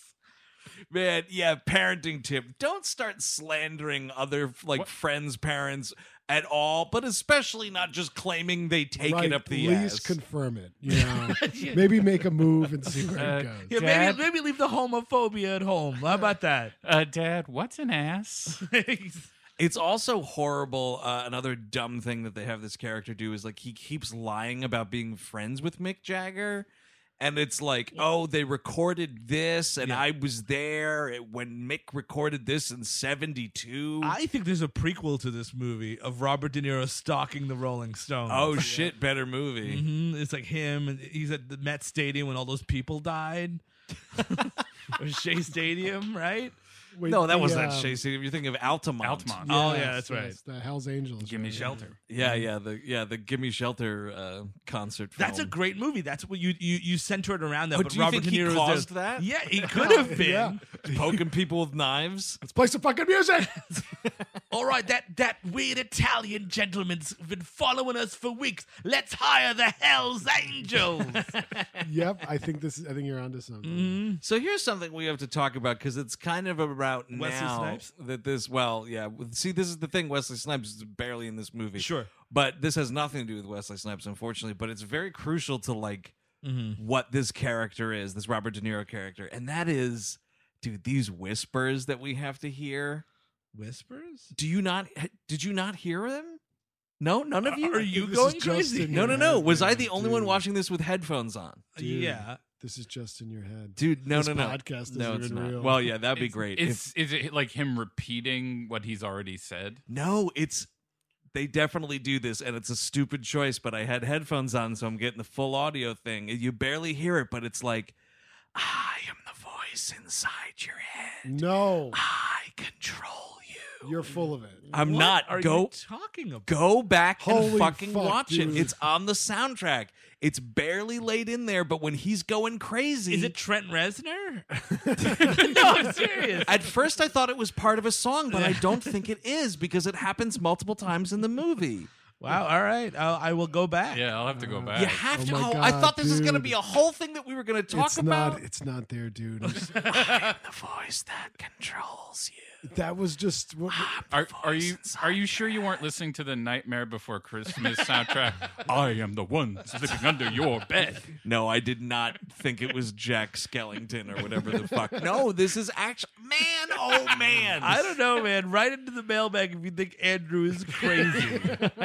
Man, yeah, parenting tip. Don't start slandering other like What? friends' parents at all, but especially not just claiming they take Right, it up the at ass. least confirm it. You know, maybe make a move and see where Uh, it goes. Yeah, Dad? maybe maybe leave the homophobia at home. How about that? Uh, Dad, what's an ass? It's also horrible. Uh, another dumb thing that they have this character do is like he keeps lying about being friends with Mick Jagger. And it's like, oh, they recorded this, and I was there when Mick recorded this in seventy-two. I think there's a prequel to this movie of Robert De Niro stalking the Rolling Stones. Oh, shit, better movie. hmm It's like him, and he's at the Met Stadium when all those people died. Or Shea Stadium, right? Wait, No, that the, wasn't um, Shea Stadium. You're thinking of Altamont. Altamont. Oh, yes, yeah, that's right. yes, the Hell's Angels. Give me right? shelter. Yeah, yeah, the yeah the Gimme Shelter uh, concert film. That's a great movie. That's what you you, you center it around that. Oh, but do you Robert think De he Niro is caused there. that? Yeah, he could have been. Yeah. poking people with knives. Let's play some fucking music. All right, that that weird Italian gentleman's been following us for weeks. Let's hire the Hell's Angels. Yep, I think this. Is, I think you're onto something. Mm-hmm. So here's something we have to talk about because it's kind of about Wesley now Snipes? that this. Well, yeah. See, this is the thing. Wesley Snipes is barely in this movie. Sure. but this has nothing to do with Wesley Snipes, unfortunately. But it's very crucial to like Mm-hmm. what this character is, this Robert De Niro character, and that is, dude, these whispers that we have to hear. Whispers? Do you not? Did you not hear them? No, none of you. Are you This is going just crazy? in No, your no, no. head, Was I man, the only one dude. watching this with headphones on? Dude, Yeah. This is just in your head. Dude, no, This no, no. podcast no, isn't it's even not. real. Well, yeah, that'd be It's- great. Is is it like him repeating what he's already said? No, it's they definitely do this, and it's a stupid choice. But I had headphones on, so I'm getting the full audio thing. You barely hear it, but it's like, I am the voice inside your head. No. I control you. You're full of it. I'm What not. are Go you talking about? Go back Holy and fucking fuck, watch dude. it. It's on the soundtrack. It's barely laid in there, but when he's going crazy, Is it Trent Reznor? No, I'm serious. At first, I thought it was part of a song, but I don't think it is because it happens multiple times in the movie. Wow. All right. I'll, I will go back. Yeah, I'll have to go back. You have Oh to. my Oh, I God, thought this was going to dude. be a whole thing that we were going to talk it's about. not. It's not there, dude. It's- the voice that controls you. that was just. What, Are, are you are you sure you weren't listening to the Nightmare Before Christmas soundtrack? I am the one sleeping under your bed. No, I did not think it was Jack Skellington or whatever the fuck. No, this is actually man. Oh man, I don't know, man. Write into the mailbag if you think Andrew is crazy.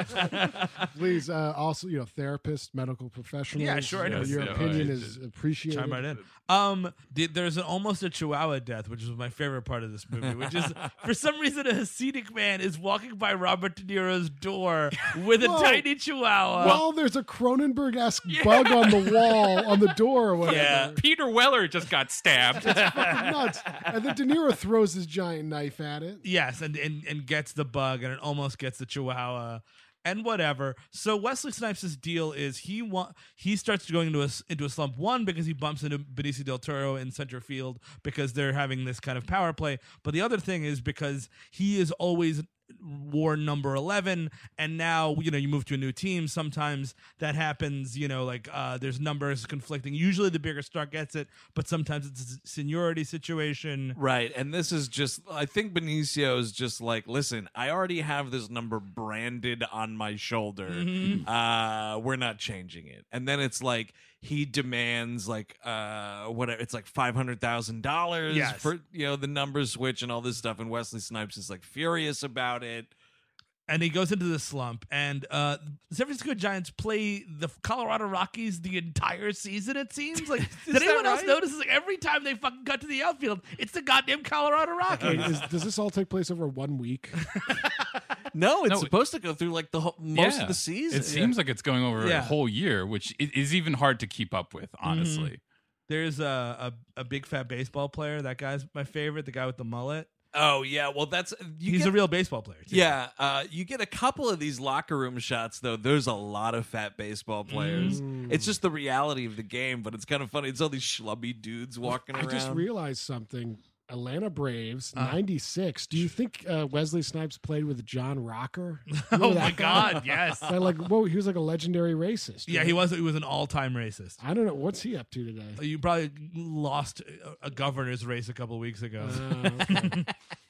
please, uh, also, you know, therapist, medical professionals. Yeah, sure, I know. uh, Your Yes, yeah, opinion I- is appreciated. Chime right in. Um, the, there's an, almost a Chihuahua death, which is my favorite part of this movie. Which is, for some reason, a Hasidic man is walking by Robert De Niro's door with a Whoa. tiny Chihuahua. Well, there's a Cronenberg-esque bug on the wall, on the door or whatever. Yeah. Peter Weller just got stabbed. Fucking nuts. And then De Niro throws his giant knife at it. Yes, and, and and gets the bug, and it almost gets the Chihuahua, and whatever. So Wesley Snipes' deal is he wa- he starts going into a s- into a slump. One, because he bumps into Benicio del Toro in center field because they're having this kind of power play. But the other thing is because he is always wore number eleven, and now you know you move to a new team. Sometimes that happens. You know, like uh, there's numbers conflicting. Usually the bigger star gets it, but sometimes it's a seniority situation. Right, and this is just, I think Benicio is just like, listen, I already have this number branded on my shoulder. Mm-hmm. Uh, we're not changing it. And then it's like, he demands like, uh, whatever, it's like five hundred thousand dollars Yes. for, you know, the number switch and all this stuff. And Wesley Snipes is like furious about it. And he goes into the slump. And uh, the San Francisco Giants play the Colorado Rockies the entire season, it seems. Like, did that anyone else right? notice? Like, every time they fucking cut to the outfield, it's the goddamn Colorado Rockies. Wait, is, does this all take place over one week? No, it's No, supposed to go through like the whole, most Yeah. of the season. It seems like it's going over Yeah. a whole year, which i- is even hard to keep up with, honestly. There's a, a, a big fat baseball player. That guy's my favorite, the guy with the mullet. Oh, yeah. Well, that's, you He's get- a real baseball player, too. Yeah, uh, you get a couple of these locker room shots, though. There's a lot of fat baseball players. It's just the reality of the game, but it's kind of funny. It's all these schlubby dudes walking I around. just realized something. Atlanta Braves, Uh. ninety-six. Do you think uh, Wesley Snipes played with John Rocker? Oh, my God, yes. That, like, whoa, he was like a legendary racist. Yeah, right? he was He was an all-time racist. I don't know. What's he up to today? You probably lost a, a governor's race a couple weeks ago. Uh, okay.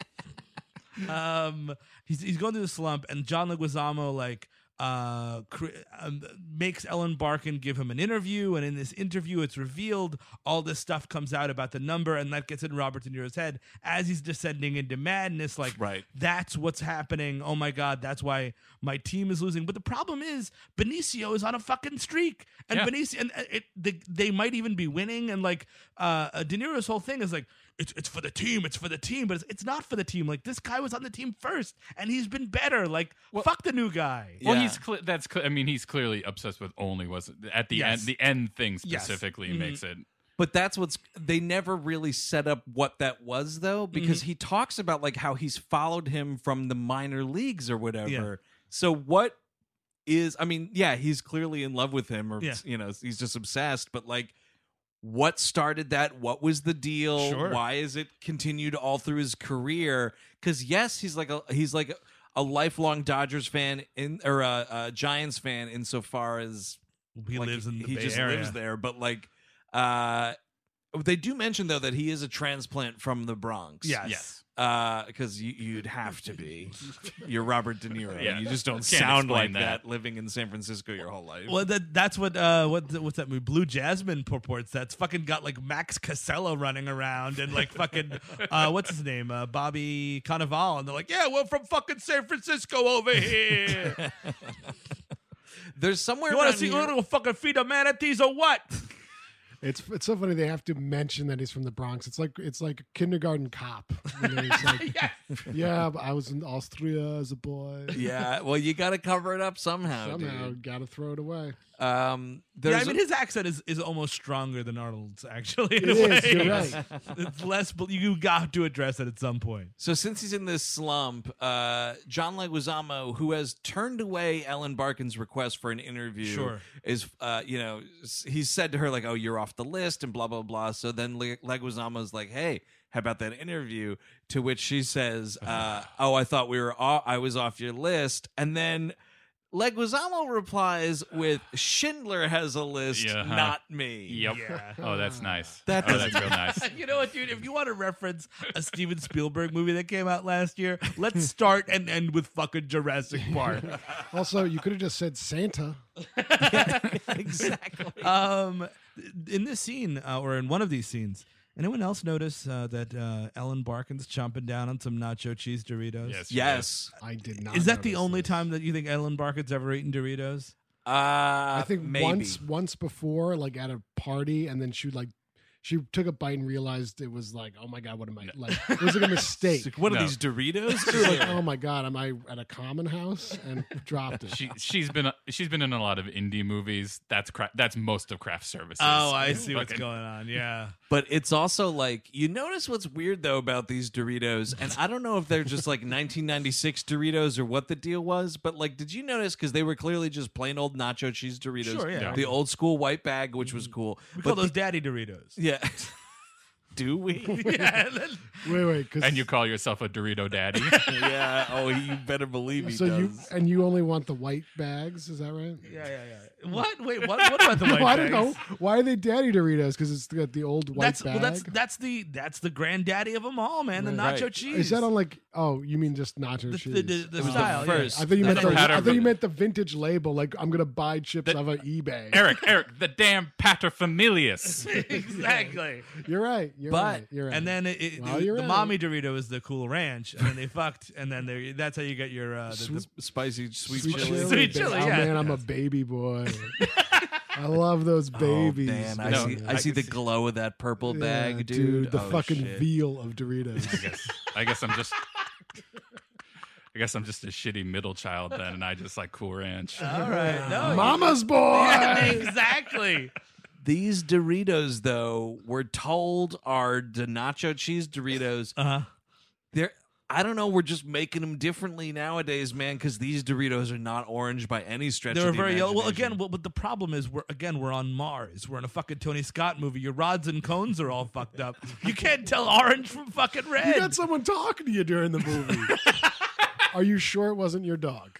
um, he's he's going through the slump, and John Leguizamo like uh cre- um, makes Ellen Barkin give him an interview, and in this interview, it's revealed all this stuff comes out about the number, and that gets in Robert De Niro's head as he's descending into madness. Like, Right. that's what's happening. Oh my God, that's why my team is losing. But the problem is Benicio is on a fucking streak, and Yeah. Benicio and uh, it, they, they might even be winning, and like uh, uh De Niro's whole thing is like, it's it's for the team, it's for the team, but it's, it's not for the team. Like, this guy was on the team first, and he's been better. Like, fuck the new guy. Well, Yeah. he's cle that's. Cle- I mean, he's clearly obsessed with only. Was at the Yes. end. The end thing Yes. specifically Mhm. makes it. But that's what's they never really set up what that was though, because he talks about like how he's followed him from the minor leagues or whatever. Yeah. So what is I mean, yeah, he's clearly in love with him, or Yeah. you know, he's just obsessed, but like what started that? What was the deal? Sure. Why is it continued all through his career? Because yes, he's like a he's like a, a lifelong Dodgers fan in or a, a Giants fan insofar as He like, lives in the he Bay just Area. lives there, but like uh they do mention though that he is a transplant from the Bronx. Yes. Yes. Uh because you, you'd have to be. You're Robert De Niro. Yeah. You just don't Can't sound like explain that. that. living in San Francisco your whole life. Well, that, that's what uh, what what's that movie? Blue Jasmine purports. That's fucking got like Max Casella running around and like fucking uh, what's his name? Uh, Bobby Cannavale, and they're like, yeah, we're from fucking San Francisco over here. There's somewhere You want around to see here- we're gonna fucking feed the manatees or what? It's it's so funny they have to mention that he's from the Bronx. It's like it's like a kindergarten cop. You know, he's like, Yeah. yeah, but I was in Austria as a boy. Yeah, well, you got to cover it up somehow. Somehow dude. got to throw it away. Um, Yeah, I there's mean, a- his accent is, is almost stronger than Arnold's, actually. In It a is, way. you're right. It's less, but you got to address it at some point. So since he's in this slump, uh, John Leguizamo, who has turned away Ellen Barkin's request for an interview, Sure. is uh, you know s- he's said to her like, "Oh, you're off the list," and blah blah blah. So then Le- Leguizamo's like, "Hey, how about that interview?" To which she says, uh, "Oh, I thought we were off- I was off your list," and then Leguizamo replies with, "Schindler has a list, Yeah, huh. not me." Yep. Yeah. Oh, that's nice. That oh, doesn't- that's real nice. You know what, dude? If you want to reference a Steven Spielberg movie that came out last year, let's start and end with fucking Jurassic Park. Also, you could have just said Santa. Exactly. Um, in this scene, uh, or in one of these scenes, anyone else notice uh, that uh, Ellen Barkin's chomping down on some nacho cheese Doritos? Yes. she Yes. I did not. Is that the notice only this. time that you think Ellen Barkin's ever eaten Doritos? Uh, I think maybe. once once before, like at a party, and then she like she took a bite and realized it was like, oh my god, what am I like? It was like a mistake. What are No. these Doritos? She was like, oh my god, am I at a common house? And dropped it. She she's been she's been in a lot of indie movies. That's cra- that's most of craft services. Oh, I see what's Fucking- going on. Yeah. But it's also like, you notice what's weird though about these Doritos, and I don't know if they're just like nineteen ninety-six Doritos or what the deal was, but like, did you notice, because they were clearly just plain old nacho cheese Doritos, Sure, yeah. the old school white bag, which was cool. We but call those the- daddy Doritos. yeah. Do we? Yeah. and then- Wait, wait, because And you call yourself a Dorito daddy? yeah. Oh, you better believe he so does. you and you only want the white bags? Is that right? yeah, yeah, yeah. What? Wait, what? What about the white No, I don't bags? know. Why are they daddy Doritos? Because it's got the old white That's bag. well. That's that's the that's the granddaddy of them all, man. The Right. nacho Right. cheese. Is that on like? Oh, you mean just nacho the, cheese? the, the, the It was the style? yeah. first. I thought you meant That's the, pattern I thought you from- meant the vintage label. Like I'm gonna buy chips off an eBay. Eric, Eric, the damn paterfamilias. exactly. You're right. You're But- right. You're right. And then it, it, Well, the, you're the right. mommy Dorito is the Cool Ranch, and then they fucked, and then they that's how you get your uh, the, Sweet, the, spicy sweet, Sweet chili. chili. Sweet ba- chili, Oh yeah. man, I'm a baby boy. I love those babies. Oh, man, I No, see, I I see can the see- glow of that purple Yeah, bag, dude. The Oh, fucking shit. veal of Doritos. I guess I guess I'm just I guess I'm just a shitty middle child then, and I just like Cool Ranch. all right, no, Mama's boy. yeah, exactly. These Doritos, though, we're told are the nacho cheese Doritos. Uh huh. They're, I don't know, we're just making them differently nowadays, man, because these Doritos are not orange by any stretch They of were the very yellow. Well, imagination. again, what, what the problem is, we're again we're on Mars. We're in a fucking Tony Scott movie. Your rods and cones are all fucked up. You can't tell orange from fucking red. You got someone talking to you during the movie. Are you sure it wasn't your dog?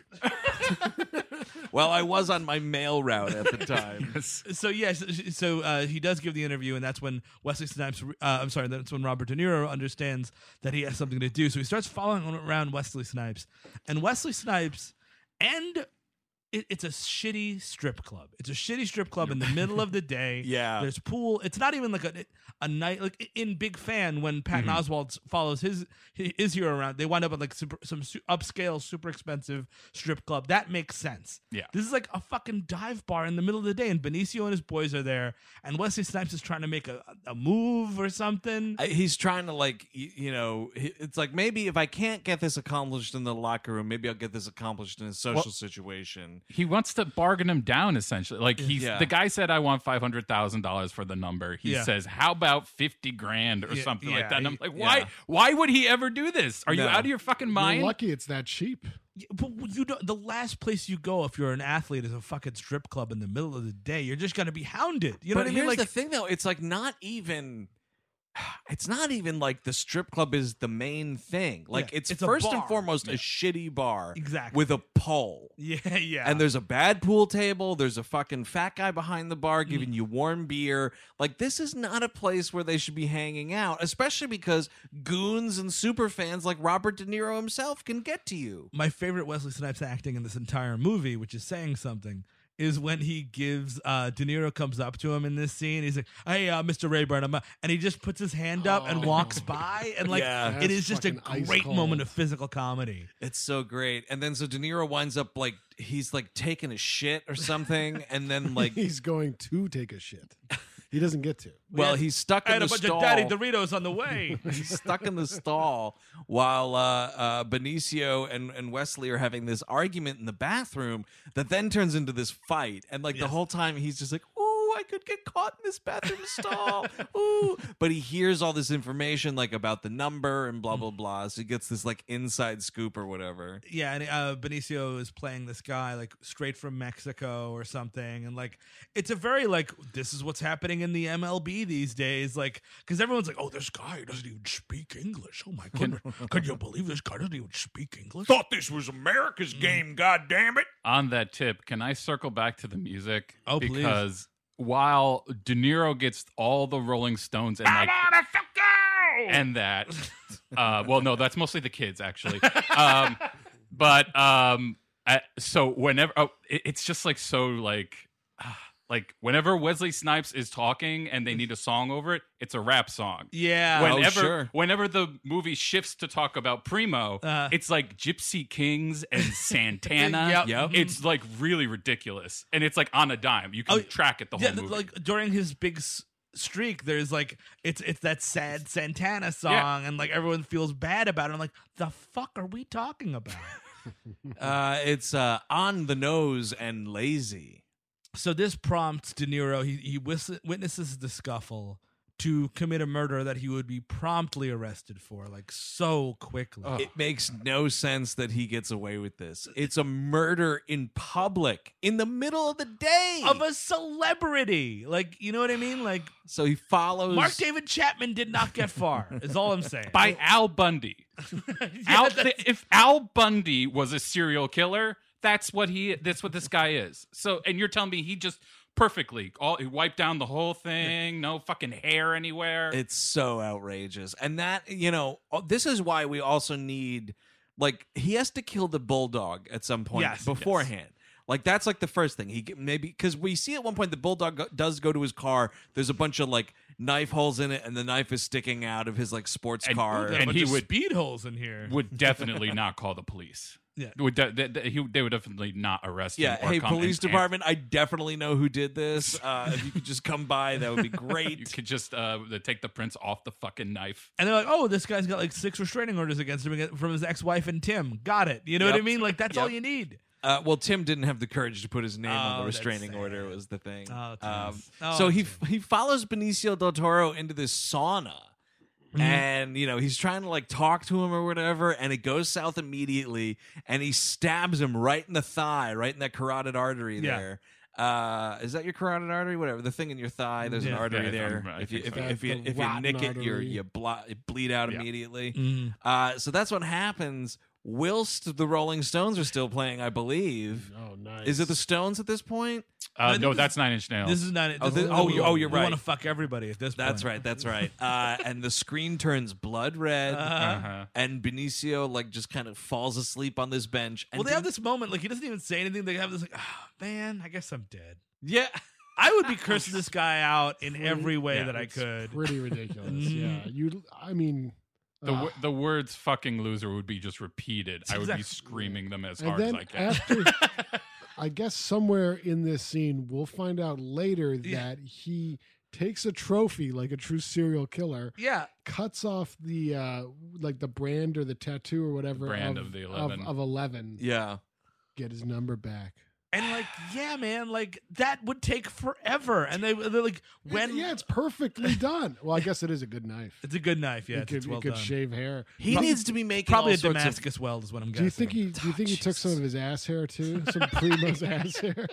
Well, I was on my mail route at the time. So yes, so uh, he does give the interview, and that's when Wesley Snipes. Uh, I'm sorry, that's when Robert De Niro understands that he has something to do. So he starts following around Wesley Snipes, and Wesley Snipes, and it, it's a shitty strip club. It's a shitty strip club in the middle of the day. Yeah. There's pool. It's not even like a a night like in Big Fan when Patton Oswalt follows his his hero around. They wind up at like super, some su- upscale, super expensive strip club. That makes sense. Yeah. This is like a fucking dive bar in the middle of the day, and Benicio and his boys are there, and Wesley Snipes is trying to make a, a move or something. I- He's trying to, like, y- you know, he- it's like, maybe if I can't get this accomplished in the locker room, maybe I'll get this accomplished in a social Well- situation. He wants to bargain him down, essentially. Like he's Yeah. the guy said, "I want five hundred thousand dollars for the number." He Yeah. says, "How about fifty grand or Yeah, something yeah, like that?" And I'm he- like, "Why? yeah. Why would he ever do this? Are you No. out of your fucking mind?" You're lucky it's that cheap. Yeah, But you don't. The last place you go if you're an athlete is a fucking strip club in the middle of the day. You're just gonna be hounded. You know But what I mean? here's Like the thing, though. It's like not even. It's not even like the strip club is the main thing. Like Yeah, it's, it's a first and bar. foremost a shitty bar, Exactly. with a pole. yeah, yeah. And there's a bad pool table. There's a fucking fat guy behind the bar giving you warm beer. Like, this is not a place where they should be hanging out, especially because goons and super fans like Robert De Niro himself can get to you. my favorite Wesley Snipes acting in this entire movie, which is saying something, is when he gives uh, De Niro comes up to him in this scene. He's like, "Hey, uh, Mister Rayburn," I'm, uh," and he just puts his hand up and walks by, and like Yeah. it That's is just a fucking ice great cold. moment of physical comedy. It's so great. And then so De Niro winds up like he's like taking a shit or something, and then like He's going to take a shit. He doesn't get to. Well, he's stuck I in had a the bunch stall. of daddy Doritos on the way. He's stuck in the stall while uh, uh, Benicio and, and Wesley are having this argument in the bathroom that then turns into this fight. And like the Yes. whole time he's just like, ooh, I could get caught in this bathroom stall. Ooh. But he hears all this information like about the number and blah, blah, blah. So he gets this like inside scoop or whatever. Yeah, and uh, Benicio is playing this guy like straight from Mexico or something, and like it's a very like this is what's happening in the M L B these days, like because everyone's like, oh, this guy doesn't even speak English. Oh my goodness, can you believe this guy doesn't even speak English? Thought this was America's game, God damn it. On that tip, can I circle back to the music? Oh, please. Because while De Niro gets all the Rolling Stones and like and that, uh, well, no, that's mostly the kids actually. Um, but um, I, so whenever oh, it, it's just like so like. Uh, Like whenever Wesley Snipes is talking and they need a song over it, it's a rap song. Yeah. Whenever, Oh, sure. whenever the movie shifts to talk about Primo, Uh. it's like Gypsy Kings and Santana. Yep. Yep. It's like really ridiculous, and it's like on a dime. You can Oh, track it the yeah, whole movie. like during his big s- streak, there's like it's it's that sad Santana song, Yeah. and like everyone feels bad about it. I'm like, the fuck are we talking about? Uh, it's uh, on the nose and lazy. So this prompts De Niro. He he wis- witnesses the scuffle to commit a murder that he would be promptly arrested for, like so quickly. Oh. It makes no sense that he gets away with this. It's a murder in public in the middle of the day. Of a celebrity, like you know what I mean. Like so he follows Mark David Chapman did not get far. Is all I'm saying. By Al Bundy. Yeah, Al, that's- if Al Bundy was a serial killer, that's what he. That's what this guy is. So, and you're telling me he just perfectly all he wiped down the whole thing, no fucking hair anywhere. It's so outrageous. And that, you know, this is why we also need, like, he has to kill the bulldog at some point Yes, beforehand. Like, that's like the first thing. He maybe, because we see at one point the bulldog go, does go to his car. There's a bunch of, like, knife holes in it, and the knife is sticking out of his, like, sports And- car. There's a and bunch he of would- speed holes in here. would definitely not call the police. Yeah. Would de- de- de- he, they would definitely not arrest him. Yeah, or hey, come police and- and department, I definitely know who did this. Uh, if you could just come by, that would be You great. could just uh, take the prints off the fucking knife. And they're like, oh, this guy's got like six restraining orders against him against- from his ex-wife and Tim. Got it. You know what I Yep. mean? Like, that's all Yep. you need. Uh, well, Tim didn't have the courage to put his name on Oh, the that's restraining sad. order. Was the thing. Oh, Tim. um, Oh, so he Tim. he follows Benicio del Toro into this sauna, Mm-hmm. and you know he's trying to like talk to him or whatever, and it goes south immediately, and he stabs him right in the thigh, right in that carotid artery Yeah. there. Uh, is that your carotid artery? Whatever, the thing in your thigh. There's an Yeah. artery Yeah, I there. think- I if you think if, so. you- if you That's the if you rotten nick it, you artery. you blo- it bleed out Yeah. immediately. Mhm. Uh, so that's what happens. Whilst the Rolling Stones are still playing, I believe. Oh, nice. Is it the Stones at this point? Uh, I no, think this- that's Nine Inch Nails. This is not. Oh, This this- is, oh, we- you- oh, you're we want to right. fuck everybody at this point. That's right. That's right. Uh, and the screen turns blood red, Uh-huh. Uh-huh. and Benicio like just kind of falls asleep on this bench. And Well, they have then- this moment. Like he doesn't even say anything. They have this like, oh, man, I guess I'm dead. Yeah. I would be cursing this guy out in Pretty- every way yeah, that I It's could. Pretty ridiculous. Mhm. Yeah. You. I mean. The, uh, wo- the words "fucking loser" would be just repeated. I would be Exactly. screaming them as and hard as then I can. after, I guess somewhere in this scene, we'll find out later Yeah. that he takes a trophy like a true serial killer, Yeah. cuts off the uh like the brand or the tattoo or whatever brand of, of the eleven. of, of eleven. Yeah. Get his number back. And like, yeah, man, like that would take forever. And they they're like, when yeah, it's perfectly done. Well, I guess it is a good knife. it's a good knife. Yeah, it it's, could, it's well it could done. shave hair. He Pro- needs to be making Probably all a sorts of- Damascus weld is what I'm Do you guessing. think he? Do you think he took some of his ass hair too? Some Primo's ass hair.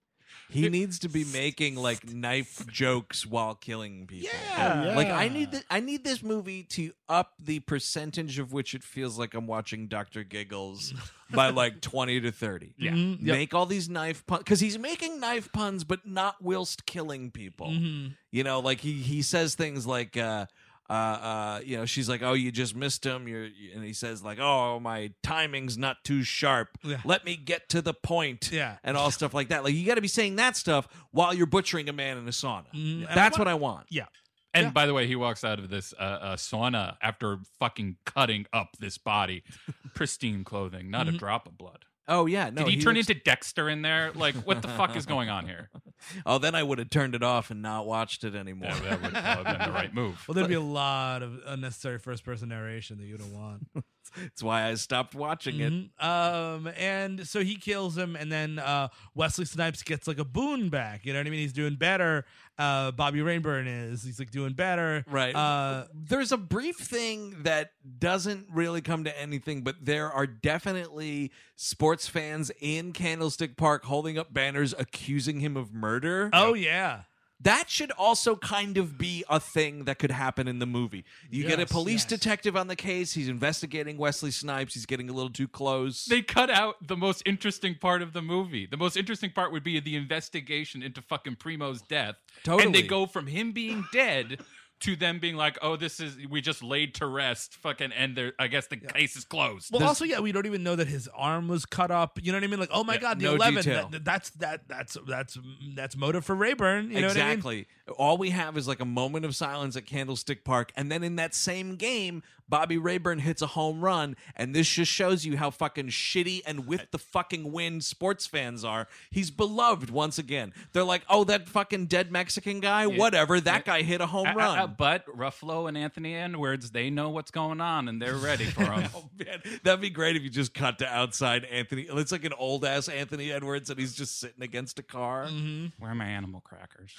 He needs to be making like knife jokes while killing people. Yeah. Yeah. Like I need th- I need this movie to up the percentage of which it feels like I'm watching Doctor Giggles by like twenty to thirty. Yeah. Mhm, yep. Make all these knife puns because he's making knife puns, but not whilst killing people. Mhm. You know, like he he says things like, uh, uh, uh, you know, she's like, "Oh, you just missed him," You're, and he says like, "Oh, my timing's not too sharp. Yeah. Let me get to the point." Yeah. and all stuff like that. Like you got to be saying that stuff while you're butchering a man in a sauna. Mhm. And That's I what I want. Yeah. And Yeah. by the way, he walks out of this uh, uh, sauna after fucking cutting up this body, pristine clothing, not a drop of blood. Oh yeah, no. Did he, turn looks- into Dexter in there? Like, what the fuck is going on here? Oh, then I would have turned it off and not watched it anymore. Yeah, that would have been the right move. Well, there'd be a lot of unnecessary first person narration that you don't want. That's why I stopped watching it. Mhm. Um, and so he kills him, and then uh, Wesley Snipes gets like a boon back. You know what I mean? He's doing better. Uh, Bobby Rayburn is. He's like doing better. Right. Uh, There's a brief thing that doesn't really come to anything, but there are definitely sports fans in Candlestick Park holding up banners accusing him of murder. oh yeah. That should also kind of be a thing that could happen in the movie. You get a Yes, police yes. detective on the case. He's investigating Wesley Snipes. He's getting a little too close. They cut out the most interesting part of the movie. The most interesting part would be the investigation into fucking Primo's death. Totally. And they go from him being dead to them being like, oh, this is, we just laid to rest, fucking, and there, I guess the case is closed. Well, also, yeah, we don't even know that his arm was cut up. You know what I mean? Like, oh my god, the no eleven. detail. That, that's that. That's that's that's motive for Rayburn. You know what I mean? exactly. All we have is like a moment of silence at Candlestick Park, and then in that same game, Bobby Rayburn hits a home run, and this just shows you how fucking shitty and with the fucking wind sports fans are. He's beloved once again. They're like, oh, that fucking dead Mexican guy, whatever. That guy hit a home Uh, uh, run. uh, but Ruffalo and Anthony Edwards, they know what's going on and they're ready for him. Oh, man, that'd be great if you just cut to outside Anthony. It's like an old ass Anthony Edwards, and he's just sitting against a car. Where are my animal crackers?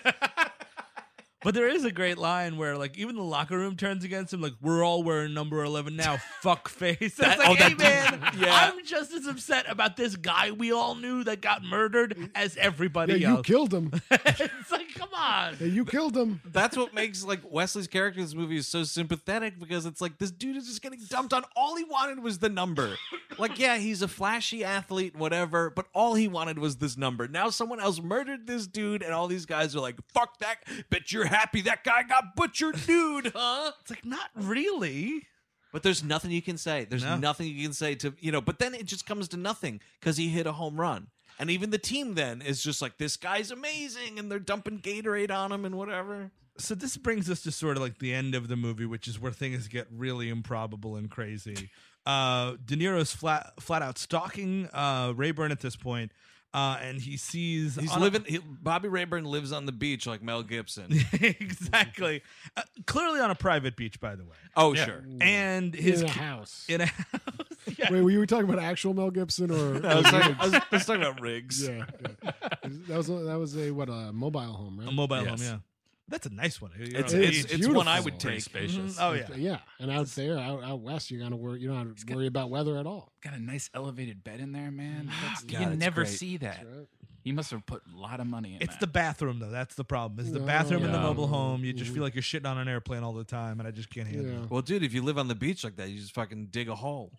But there is a great line where, like, even the locker room turns against him. Like, we're all wearing number eleven now. Fuck face. It's That- like, oh, hey, that- man, yeah. I'm just as upset about this guy we all knew that got murdered as everybody Yeah, you else. killed him. It's like, come on. Yeah, you killed him. That's what makes like Wesley's character in this movie is so sympathetic, because it's like this dude is just getting dumped on. All he wanted was the number. Like, yeah, he's a flashy athlete, whatever, but all he wanted was this number. Now someone else murdered this dude, and all these guys are like, fuck that. Bet you're happy that guy got butchered, dude, huh? It's like, not really. But there's nothing you can say. There's No. nothing you can say to, you know, but then it just comes to nothing because he hit a home run. And even the team then is just like, this guy's amazing, and they're dumping Gatorade on him and whatever. So this brings us to sort of like the end of the movie, which is where things get really improbable and crazy. Uh, De Niro's flat flat out stalking uh, Rayburn at this point, uh, and he sees He's on a- living. He, Bobby Rayburn lives on the beach like Mel Gibson. exactly, uh, clearly on a private beach, by the way, Oh sure. and his in a ki- house. in a house. Yeah. Wait, were you talking about actual Mel Gibson or? I was, talking, I, was, I was talking about Riggs. yeah, yeah. that was a, that was a what a mobile home, right? A mobile Yes. home, yeah. That's a nice one. You're It's on a it's, beach. it's one I beautiful. would Pretty take. spacious. Oh yeah. yeah, and out there, out, out west, you're gonna worry. You don't have to worry about weather at all. Got a nice elevated bed in there, man. That's, God, you it's never great. see that. That's right. He must have put a lot of money in It's that. the bathroom though. That's the problem. It's the No. bathroom in the Yeah. mobile home. You just feel like you're shitting on an airplane all the time, and I just can't handle Yeah. it. Well, dude, if you live on the beach like that, you just fucking dig a hole.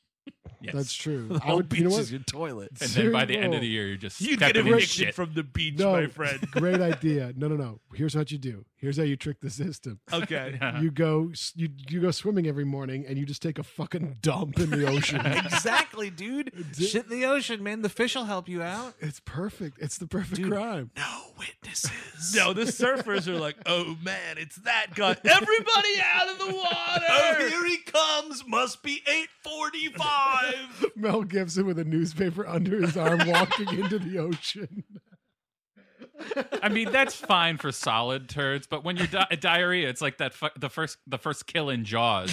Yes. That's true. The I whole would. beach You know what? is your toilet. And then by the Serious- end of oh. the year, you're just You get stepping in evicted shit. from the beach, No, my friend. great idea. No, no, no. Here's what you do. Here's how you trick the system. Okay. You go, you you go swimming every morning, and you just take a fucking dump in the ocean. Exactly, dude. Shit in the ocean, man. The fish will help you out. It's perfect. It's the perfect Dude. crime. No witnesses. No, the surfers are like, oh man, it's that guy. Everybody out of the water. Oh, here he comes. Must be eight forty-five. Mel Gibson with a newspaper under his arm, walking into the ocean. I mean, that's fine for solid turds, but when you're di- diarrhea, it's like that. Fu- the first, the first kill in Jaws.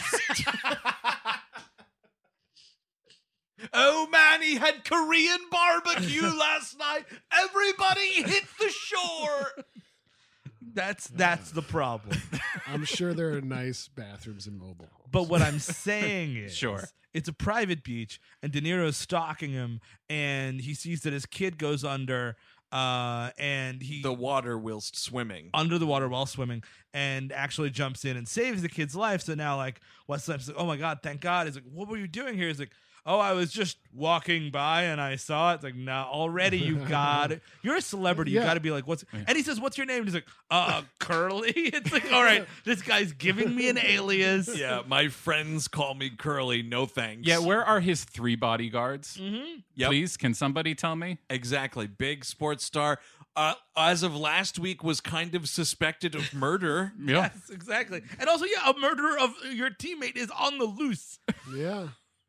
Oh man, he had Korean barbecue last night. Everybody hit the shore. That's that's the problem. I'm sure there are nice bathrooms in mobile homes. But what I'm saying is, Sure. it's a private beach, and De Niro's stalking him, and he sees that his kid goes under, uh, and he The water whilst swimming. under the water while swimming, and actually jumps in and saves the kid's life. So now, like, what's up? He's like, oh my god, thank God. He's like, what were you doing here? He's like, oh, I was just walking by and I saw it. It's like, no, already you got it. You're a celebrity. You Yeah. got to be like, what's? And he says, what's your name? And he's like, uh, Curly. It's like, all right, this guy's giving me an alias. Yeah, my friends call me Curly. No thanks. Yeah, where are his three bodyguards? Mm-hmm. Yep. Please, can somebody tell me? Exactly. Big sports star. Uh, as of last week, was kind of suspected of murder. Yeah. Yes, exactly. And also, yeah, a murderer of your teammate is on the loose. Yeah.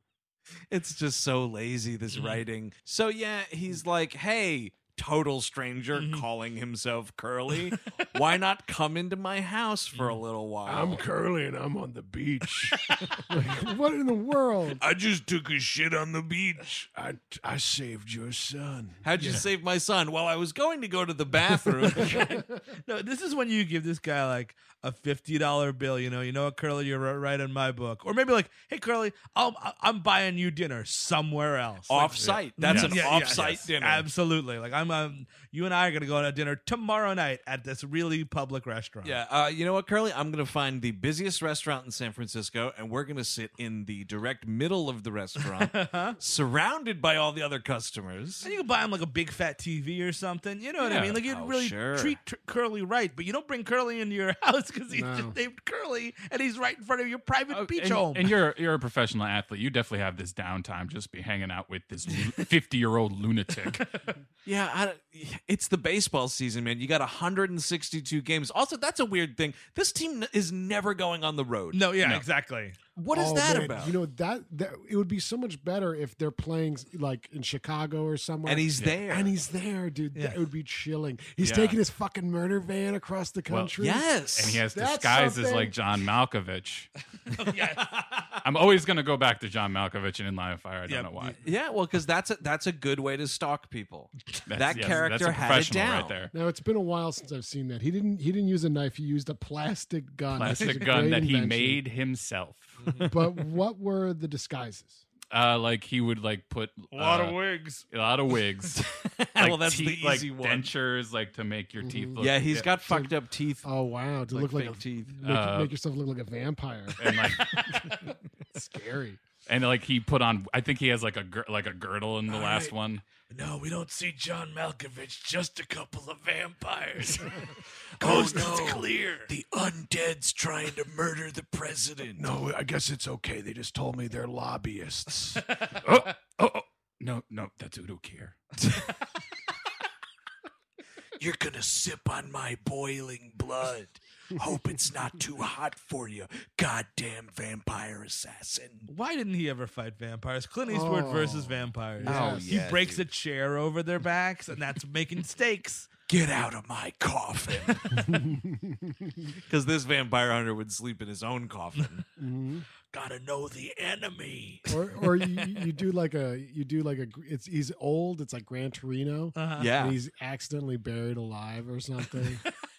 It's just so lazy, this writing. So yeah, he's like, hey, total stranger calling himself Curly. Why not come into my house for a little while? I'm Curly and I'm on the beach. Like, what in the world? I just took a shit on the beach. I, I saved your son. How'd you save my son? Well, I was going to go to the bathroom. No, this is when you give this guy like a fifty dollar bill. You know, you know what, Curly, you're ri- right in my book. Or maybe like, hey, Curly, I'll, I'm buying you dinner somewhere else. Like, Off-site. That's Yeah, an yeah, off-site yes, dinner. Absolutely. Like I'm, um, you and I are gonna go to dinner tomorrow night at this really public restaurant. Yeah, uh, you know what, Curly? I'm going to find the busiest restaurant in San Francisco, and we're going to sit in the direct middle of the restaurant, surrounded by all the other customers. And you can buy him like a big fat T V or something. You know what I Yeah. mean? Like you Oh, really sure. treat tr- Curly right, but you don't bring Curly into your house because he's No. just named Curly and he's right in front of your private beach and, home. and you're you're a professional athlete. You definitely have this downtime, just be hanging out with this fifty year old lunatic. Yeah, I, it's the baseball season, man. You got one hundred sixty-two games. Also, that's a weird thing. This team n- is never going on the road. no, yeah, exactly. What is Oh, that man, about? You know that, that it would be so much better if they're playing like in Chicago or somewhere, and he's there. and he's there, dude. Yeah. It would be chilling. He's Yeah. taking his fucking murder van across the Well, country. yes. And he has That's disguises something. like John Malkovich. I'm always going to go back to John Malkovich in In Line of Fire. I don't Yeah, know why. Yeah, well, because that's a, that's a good way to stalk people. That's- that yes, character that's a had it professional down. right there. Now it's been a while since I've seen that. He didn't. He didn't use a knife. He used a plastic gun. This is Plastic a gun great that he invention. made himself. But what were the disguises? Uh, like he would like put A lot uh, of wigs. a lot of wigs. like Well, that's teeth, the easy like one. dentures, like to make your teeth look. Yeah, he's got fucked up teeth. Oh wow! To like look like fake a, teeth. make, Uh, make yourself look like a vampire. and like Scary. and like he put on. I think he has like a gir- like a girdle in the last right. one. No, we don't see John Malkovich, just a couple of vampires. Oh, Coast is clear. The undead's trying to murder the president. No, I guess it's okay. They just told me they're lobbyists. Oh, oh, oh. No, no, that's Udo Kier. You're gonna sip on my boiling blood. Hope it's not too hot for you, goddamn vampire assassin. Why didn't he ever fight vampires? Clint Eastwood Oh. versus vampires. Oh, he yeah, breaks dude. a chair over their backs, and that's making steaks. Get out of my coffin. Because this vampire hunter would sleep in his own coffin. Mhm. Gotta know the enemy. Or, or you, you do like a, you do like a. It's he's old. It's like Gran Torino. Uh-huh. Yeah. And he's accidentally buried alive or something.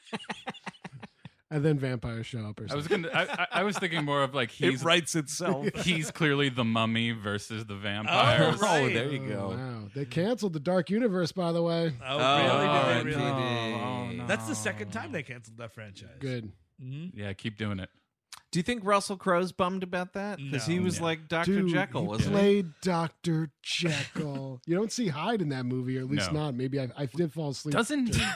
And then vampires show up or I was something. gonna. I, I, I was thinking more of like he's It writes itself. he's clearly the mummy versus the vampires. right. Oh, there you Oh, go. wow. They canceled the Dark Universe, by the way. Oh, Oh, really? Did R they I P really? D. Oh, no. That's the second time they canceled that franchise. Good. Mm-hmm. Yeah, keep doing it. Do you think Russell Crowe's bummed about that? Because he No. was No. like Doctor Dude, Jekyll, he wasn't he? played Doctor Jekyll. You don't see Hyde in that movie, or at least No. not. Maybe I, I did fall asleep. Doesn't during-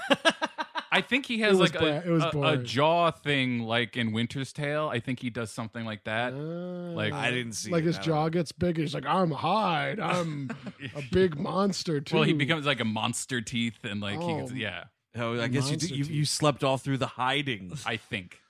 I think he It has was like bra- a, it was a, a boring. jaw thing like in Winter's Tale. I think he does something like that. Uh, Like- I didn't see Like it. his I don't jaw know. gets big. He's like, I'm Hyde. I'm a big monster too. Well, he becomes like a monster teeth and like he gets, Oh. yeah, Oh, I guess you, Monster did, you teeth. you slept all through the hiding. I think.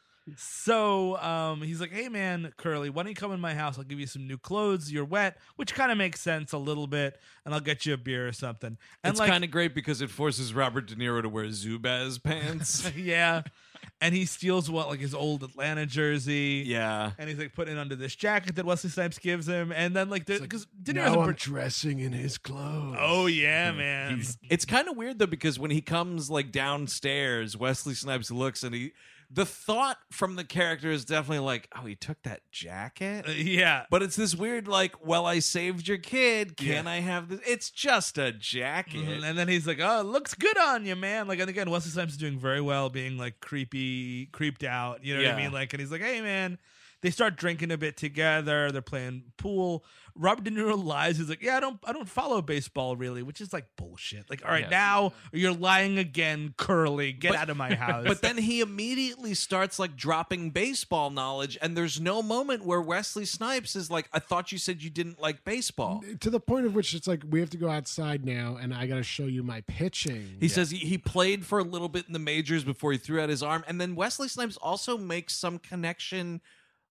So um, he's like, hey, man, Curly, why don't you come in my house? I'll give you some new clothes. You're wet, which kind of makes sense a little bit, and I'll get you a beer or something. And It's like, kind of great because it forces Robert De Niro to wear Zubaz pants. yeah. And he steals what, like his old Atlanta jersey. Yeah. And he's like putting it under this jacket that Wesley Snipes gives him. And then, like, because De Niro's now a I'm per- dressing in his clothes. Oh, yeah, man. He's It's kind of weird though because when he comes like downstairs, Wesley Snipes looks and he the thought from the character is definitely like, oh, he took that jacket. Uh, yeah. But it's this weird, like, well, I saved your kid. Can I have this? It's just a jacket. Mhm. And then he's like, "Oh, it looks good on you, man." Like, and again, Wesley Snipes is doing very well, being like creepy, creeped out. You know what I Yeah. mean? Like, and he's like, "Hey, man." They start drinking a bit together. They're playing pool. Robert De Niro lies. He's like, "Yeah, I don't, I don't follow baseball really," which is like bullshit. Like, all right, Yes. now you're lying again, Curly. Get out of my house. But then he immediately starts like dropping baseball knowledge, and there's no moment where Wesley Snipes is like, I thought you said you didn't like baseball. To the point of which it's like, we have to go outside now, and I got to show you my pitching. He says he, he played for a little bit in the majors before he threw out his arm. And then Wesley Snipes also makes some connection.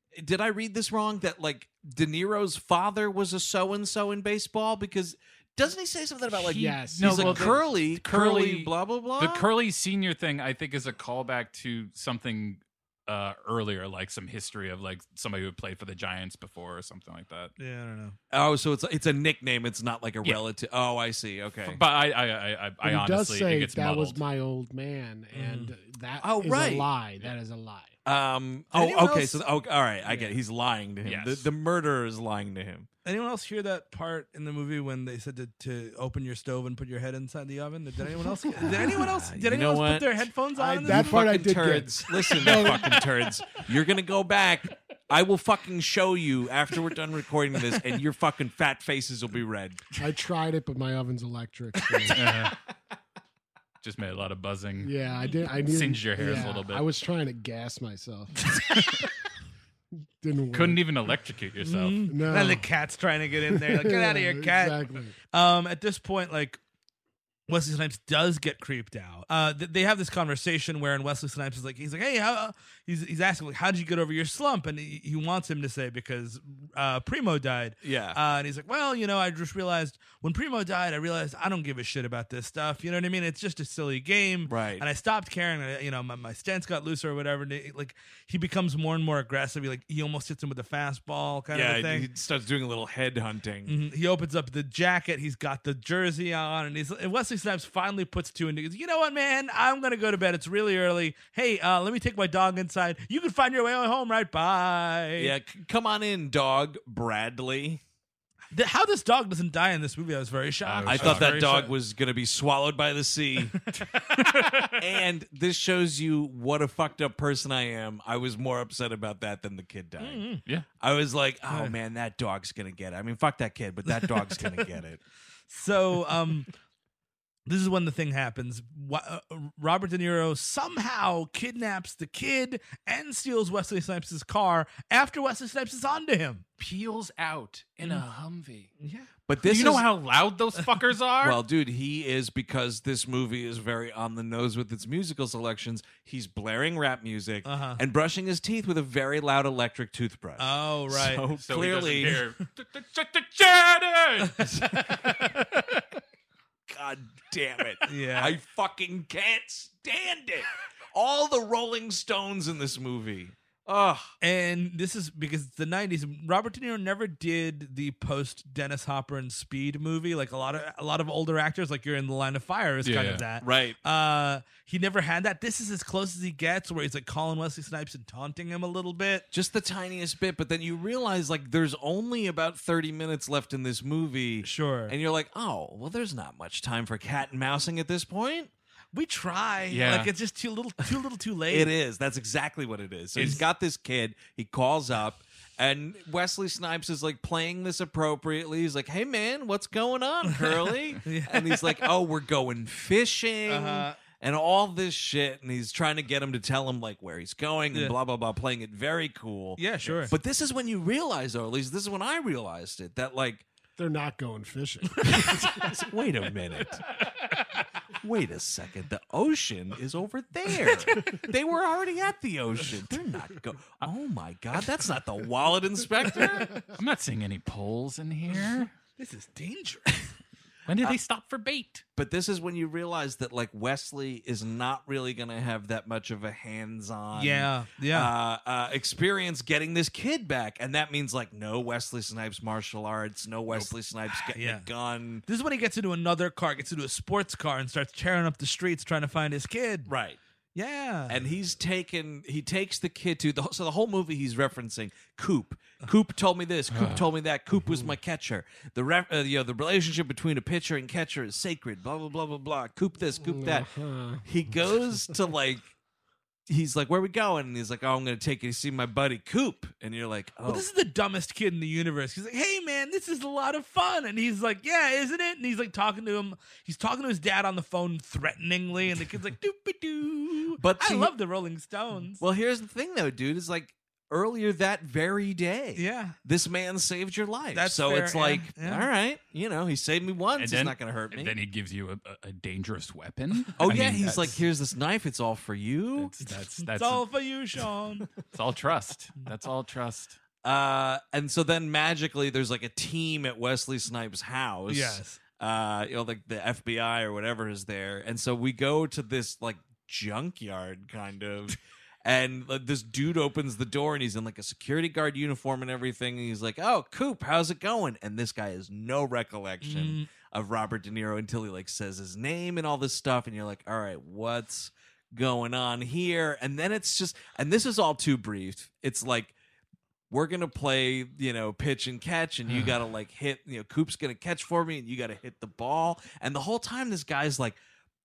did I read this wrong? That like De Niro's father was a so and so in baseball because doesn't he say something about like He- Yes. no, he's well, like the- curly, curly, Curly- blah blah blah. The Curly Senior thing, I think, is a callback to something uh, earlier, like some history of like somebody who played for the Giants before or something like that. Yeah, I don't know. Oh, so it's it's a nickname. It's not like a Yeah. relative. Oh, I see. Okay. But I, I, I, I, But I he honestly, does say it gets that was muddled. my old man, and that Oh, is right. a lie. That is a lie. Um. Anyone Oh, okay. else- So, oh, all right. I get it. He's lying to him. Yes. The, the murderer is lying to him. Anyone else hear that part in the movie when they said to, to open your stove and put your head inside the oven? Did anyone else? Did anyone else? Did You anyone know else what? put their headphones on? I- in this that movie? part I Fucking did turds. Listen, you fucking turds. You're gonna go back. I will fucking show you after we're done recording this, and your fucking fat faces will be red. I tried it, but my oven's electric. so- Uh, just made a lot of buzzing. yeah, I did. I needed, Singed your hairs a yeah, little bit. I was trying to gas myself. Didn't work. Couldn't even electrocute yourself. No. And the cat's trying to get in there. Like, get out of here, cat. Exactly. Um, at this point, like Wesley Snipes does get creeped out. Uh, th- they have this conversation wherein Wesley Snipes is like, he's like, hey, how? He's he's asking like, how did you get over your slump? And he, he wants him to say because uh, Primo died. Yeah. Uh, and he's like, well, you know, I just realized when Primo died, I realized I don't give a shit about this stuff. You know what I mean? It's just a silly game. Right. And I stopped caring. I, you know, my, my stance got looser or whatever. And it- like he becomes more and more aggressive. He like he almost hits him with a fastball kind of Yeah. a thing. He starts doing a little head hunting. Mhm. He opens up the jacket. He's got the jersey on, and he's and Wesley Snipes finally puts two and two. He goes, you know what, man? I'm gonna go to bed. It's really early. Hey, uh, let me take my dog inside. You can find your way home, right? Bye. Yeah. c- Come on in, dog. Bradley. The- how this dog doesn't die in this movie, I was very shocked. I was thought that very dog shocked. was going to be swallowed by the sea. And this shows you what a fucked up person I am. I was more upset about that than the kid dying. Yeah. I was like, oh man, that dog's going to get it. I mean, fuck that kid, but that dog's going to get it. So, um, this is when the thing happens. Wa- uh, Robert De Niro somehow kidnaps the kid and steals Wesley Snipes' car after Wesley Snipes is onto him. Peels out in a Humvee. Yeah. But this you know is, how loud those fuckers are? well, dude, he is because this movie is very on the nose with its musical selections. He's blaring rap music Uh-huh. and brushing his teeth with a very loud electric toothbrush. Oh, right. So, so clearly, he doesn't hear, Janet! God damn it. Yeah. I fucking can't stand it. All the Rolling Stones in this movie. Ugh. And this is because it's the nineties. Robert De Niro never did the post Dennis Hopper and Speed movie. Like a lot of a lot of older actors, like You're in the Line of Fire, is Yeah, kind yeah. of that. Right. Uh, he never had that. This is as close as he gets, where he's like calling Wesley Snipes and taunting him a little bit. Just the tiniest bit, but then you realize like there's only about thirty minutes left in this movie. Sure. And you're like, oh, well, there's not much time for cat and mousing at this point. We try. Yeah. Like it's just too little, too little, too late. It is. That's exactly what it is. So he's It's- got this kid. He calls up, and Wesley Snipes is like playing this appropriately. He's like, "Hey, man, what's going on, Curly?" And he's like, "Oh, we're going fishing." Uh-huh. And all this shit, and he's trying to get him to tell him like where he's going and Yeah. blah blah blah, playing it very cool. Yeah, sure. But this is when you realize, or at least this is when I realized it, that like, They're not going fishing. wait a minute. Wait a second. The ocean is over there. They were already at the ocean. They're not go. Oh my God, that's not the wallet inspector. I'm not seeing any poles in here. This is dangerous. When did they stop for bait? But this is when you realize that like Wesley is not really going to have that much of a hands-on, Yeah, yeah. uh, uh, experience getting this kid back, and that means like no Wesley Snipes martial arts, no Wesley Snipes getting Yeah. a gun. This is when he gets into another car, gets into a sports car, and starts tearing up the streets trying to find his kid. Right. Yeah. And he's taken, he takes the kid to the, so the whole movie he's referencing Coop. Coop told me this. Coop told me that. Coop was my catcher. The ref, uh, you know, the relationship between a pitcher and catcher is sacred. Blah blah blah blah blah. Coop this, Coop that. He goes to like, he's like, "Where we going?" And he's like, "Oh, I'm going to take you to see my buddy Coop." And you're like, "Oh, Well, this is the dumbest kid in the universe. He's like, "Hey, man, this is a lot of fun," and he's like, "Yeah, isn't it?" And he's like talking to him. He's talking to his dad on the phone threateningly, and the kid's like, "Doopy doo." But I see- love the Rolling Stones. Well, here's the thing, though, dude. Is like earlier that very day. Yeah. This man saved your life. That's so fair, it's yeah, like, yeah. all right, you know, he saved me once. And It's then, not going to hurt me. And then he gives you a, a, a dangerous weapon. oh I yeah, mean, he's that's- like, here's this knife. It's all for you. That's that's It's that's all for you, Sean. it's all trust. That's all trust. Uh, and so then magically, there's like a team at Wesley Snipes' house. Yes. Uh, you know, like the F B I or whatever is there, and so we go to this like junkyard kind of. And uh, this dude opens the door and he's in like a security guard uniform and everything. And he's like, "Oh, Coop, how's it going?" And this guy has no recollection Mm. of Robert De Niro until he like says his name and all this stuff. And you're like, "All right, what's going on here?" And then it's just, and this is all too brief. It's like, we're gonna play, you know, pitch and catch, and you gotta like hit, you know, Coop's gonna catch for me, and you gotta hit the ball. And the whole time, this guy's like,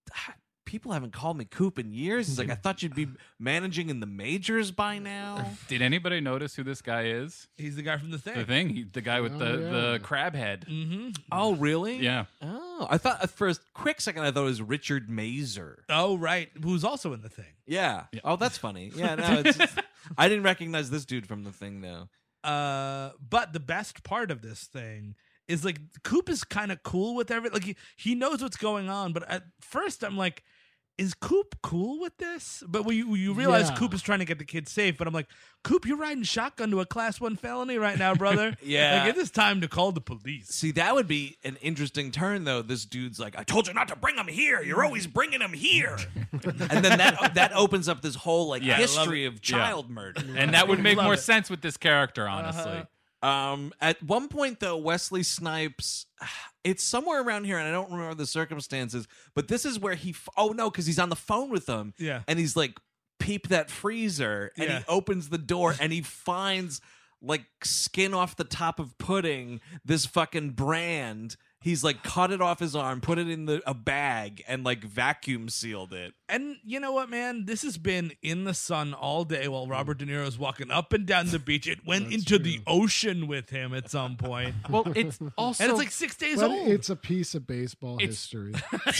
people haven't called me Coop in years. He's like, I thought you'd be managing in the majors by now. Did anybody notice who this guy is? He's the guy from the thing. The thing, he, the guy with Oh, the, yeah. the crab head. Mm-hmm. Oh, really? Yeah. Oh, I thought for a quick second I thought it was Richard Mazer. Oh, right. Who's also in the thing. Yeah. Oh, that's funny. Yeah. No, it's. I didn't recognize this dude from the thing though. Uh, but the best part of this thing is like Coop is kind of cool with everything. Like he, he knows what's going on, but at first I'm like, is Coop cool with this? But when you, you realize Yeah. Coop is trying to get the kid safe, but I'm like, Coop, you're riding shotgun to a class one felony right now, brother. Yeah. Like it is time to call the police. See, that would be an interesting turn, though. This dude's like, "I told you not to bring him here. You're always bringing him here," and then that that opens up this whole like Yeah, I love history of child murder. And that would make Love more it. sense with this character, honestly. Uh-huh. Um, at one point, though, Wesley Snipes, it's somewhere around here, and I don't remember the circumstances, but this is where he. F- oh no, because he's on the phone with them, Yeah. and he's like, "Peep that freezer," and Yeah. he opens the door, and he finds like skin off the top of pudding, this fucking brand. He's like cut it off his arm, put it in the a bag, and like vacuum sealed it. And you know what, man? This has been in the sun all day while Robert De Niro is walking up and down the beach. It went That's into true. the ocean with him at some point. Well, it's also And it's like six days But old. it's a piece of baseball It's- history.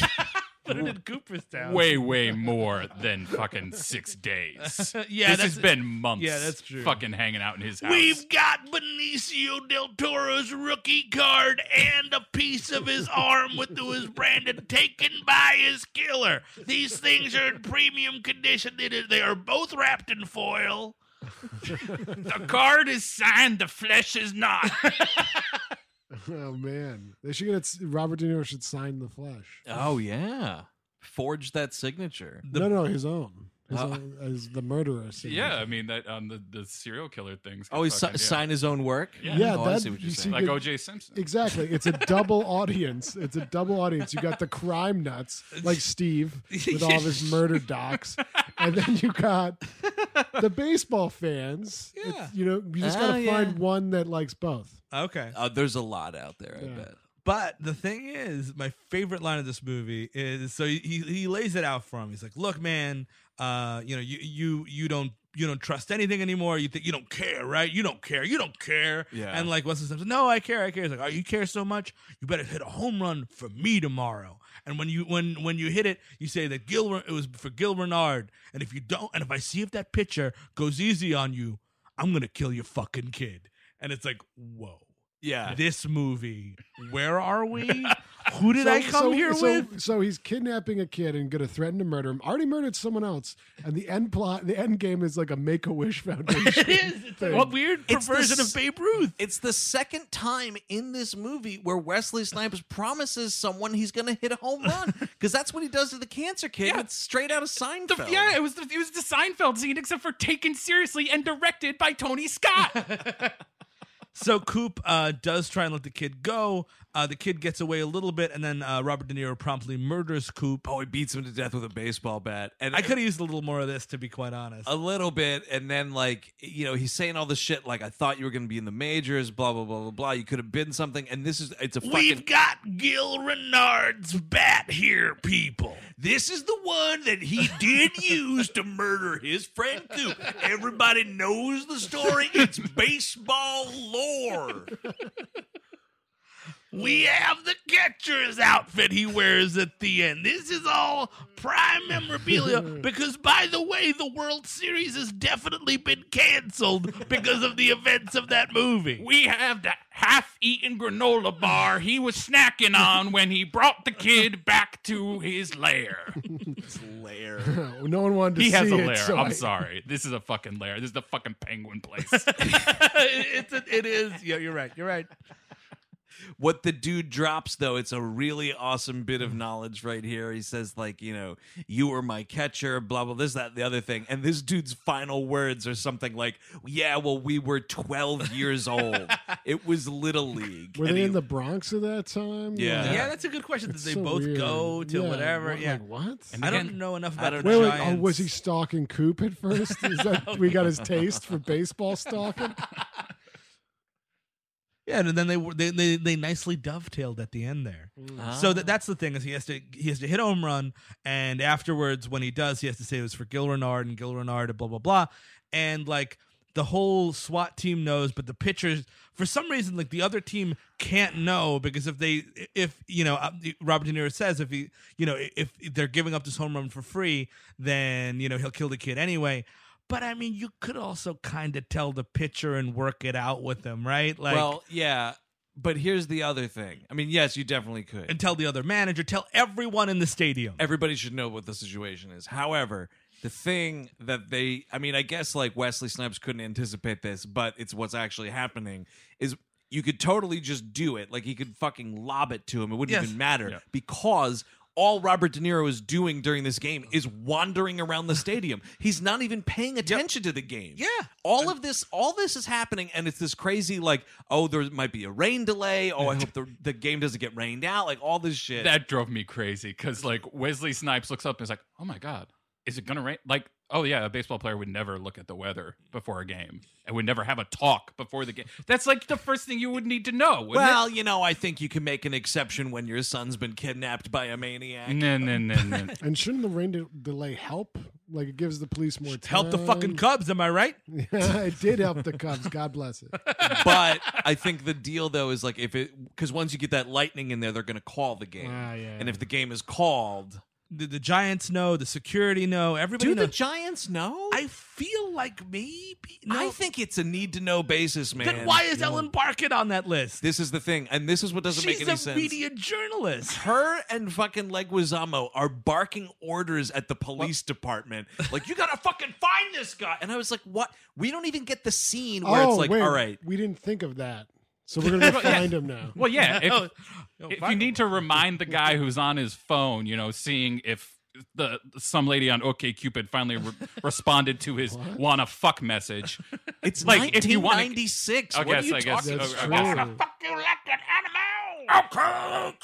Put it in Cooperstown. way, way more than fucking six days. Yeah, this that's- has been months. yeah, that's true. Fucking hanging out in his house. We've got Benicio del Toro's rookie card and a piece of his arm with was branded taken by his killer. These things are in premium condition. It is- They are both wrapped in foil. The card is signed, the flesh is not. Oh man, they should get Robert De Niro should sign the flesh. Oh yeah, forge that signature. no, no, his own. His Oh. own as the murderer. signature. Yeah, I mean that on the, the serial killer things. Oh, he si- fucking- yeah. sign his own work. Yeah. Yeah, Oh, I that see what you're you saying. see like good- O J Simpson. Exactly. It's a double audience. It's a double audience. You got the crime nuts like Steve with all of his murder docs. And then you got the baseball fans. Yeah. It's, you know, you just Oh, got to yeah. find one that likes both. Okay. Uh, there's a lot out there. I Yeah. bet. But the thing is, my favorite line of this movie is so he he, he lays it out for him. He's like, "Look, man, uh, you know, you you you don't you don't trust anything anymore. You think you don't care, right? You don't care. You don't care." Yeah. And like Wesley Snipes, "No, I care. I care." He's like, "Oh, you care so much? You better hit a home run for me tomorrow." And when you when when you hit it, you say that Gil it was for Gil Renard. And if you don't, and if I see if that pitcher goes easy on you, I'm gonna kill your fucking kid. And it's like, whoa. Yeah. This movie, where are we? Who did So- I come so- here so, with? So he's kidnapping a kid and going to threaten to murder him. Already murdered someone else, and the end plot, the end game is like a Make a Wish Foundation. It is. It's thing. a weird It's the perversion s- of Babe Ruth. It's the second time in this movie where Wesley Snipes promises someone he's going to hit a home run because that's what he does to the cancer kid. Yeah. It's straight out of Seinfeld. The- yeah, it was the, it was the Seinfeld scene, except for taken seriously and directed by Tony Scott. So Coop uh, does try and let the kid go. Uh, the kid gets away a little bit, and then uh, Robert De Niro promptly murders Coop. Oh, he beats him to death with a baseball bat. And I could have used a little more of this, to be quite honest. a little bit, and then like you know he's saying all this shit like I thought you were going to be in the majors, blah blah blah blah blah. You could have been something, and this is it's a We've fucking. got Gil Renard's bat here, people. This is the one that he did use to murder his friend Coop. Everybody knows the story. It's baseball lore. we have the catcher's outfit he wears at the end. This is all prime memorabilia because, by the way, the World Series has definitely been canceled because of the events of that movie. We have the half-eaten granola bar he was snacking on when he brought the kid back to his lair. Lair. No one wanted to He see has a it. lair. so I'm I- sorry. This is a fucking lair. This is the fucking penguin place. it's a, it is. Yeah, you're right. You're right. What the dude drops, though, it's a really awesome bit of knowledge right here. He says, like, you know, you were my catcher, blah, blah, this, that, the other thing. And this dude's final words are something like, yeah, well, we were twelve years old. It was Little League. Were And they he- in the Bronx at that time? Yeah. Yeah, that's a good question. Did It's they so both weird. go to Yeah, whatever? what- Yeah. like, what? I don't know enough I about don't the Wait, wait. Giants. Oh, was he stalking Coop at first? Is that we got his taste for baseball stalking? Yeah, and then they were they, they they nicely dovetailed at the end there. So that that's the thing is he has to he has to hit a home run, and afterwards when he does, he has to say it was for Gil Renard and Gil Renard, blah blah blah, and like the whole SWAT team knows, but the pitchers for some reason like the other team can't know because if they if you know Robert De Niro says if he you know if they're giving up this home run for free, then you know he'll kill the kid anyway. But I mean, you could also kind of tell the pitcher and work it out with him, right? Like, well, yeah. But here's the other thing. I mean, yes, you definitely could. and tell the other manager, tell everyone in the stadium. Everybody should know what the situation is. However, the thing that they, I mean, I guess like Wesley Snipes couldn't anticipate this, but it's what's actually happening is you could totally just do it. Like he could fucking lob it to him. It wouldn't Yes. even matter because all Robert De Niro is doing during this game is wandering around the stadium. He's not even paying attention to the game. Yeah. All of this, all this is happening, and it's this crazy, like, oh, there might be a rain delay. Oh, I hope the, the game doesn't get rained out. Like, all this shit. That drove me crazy because, like, Wesley Snipes looks up and is like, oh my God, is it going to rain? Like, oh yeah, a baseball player would never look at the weather before a game and would never have a talk before the game. That's like the first thing you would need to know, wouldn't Well, you know, I think you can make an exception when your son's been kidnapped by a maniac. it? No, no, no, no. And shouldn't the rain de- delay help? Like it gives the police more time. Help the fucking Cubs, am I right? Yeah, it did help the Cubs. God bless it. But I think the deal, though, is like if it, because once you get that lightning in there, they're going to call the game. Ah, yeah. And if the game is called, The, the Giants know, the security know, everybody do the knows. Giants know? I feel like maybe. No. I think it's a need to know basis, man. Then why is Ellen Barkin on that list? This is the thing, and this is what doesn't She's make any a sense. media journalist. Her and fucking Leguizamo are barking orders at the police department. Like, you gotta fucking find this guy. And I was like, what? We don't even get the scene where oh, it's like, wait, all right. we didn't think of that. So we're gonna go find him now. Well, yeah. If, No, no, if fuck you need him. to remind the guy who's on his phone, you know, seeing if the some lady on OkCupid finally re- responded to his "wanna fuck" message. It's Like, like if you wanna- nineteen ninety-six. I What guess, are you I guess, talking That's uh, true. I guess. Fuck you like an animal.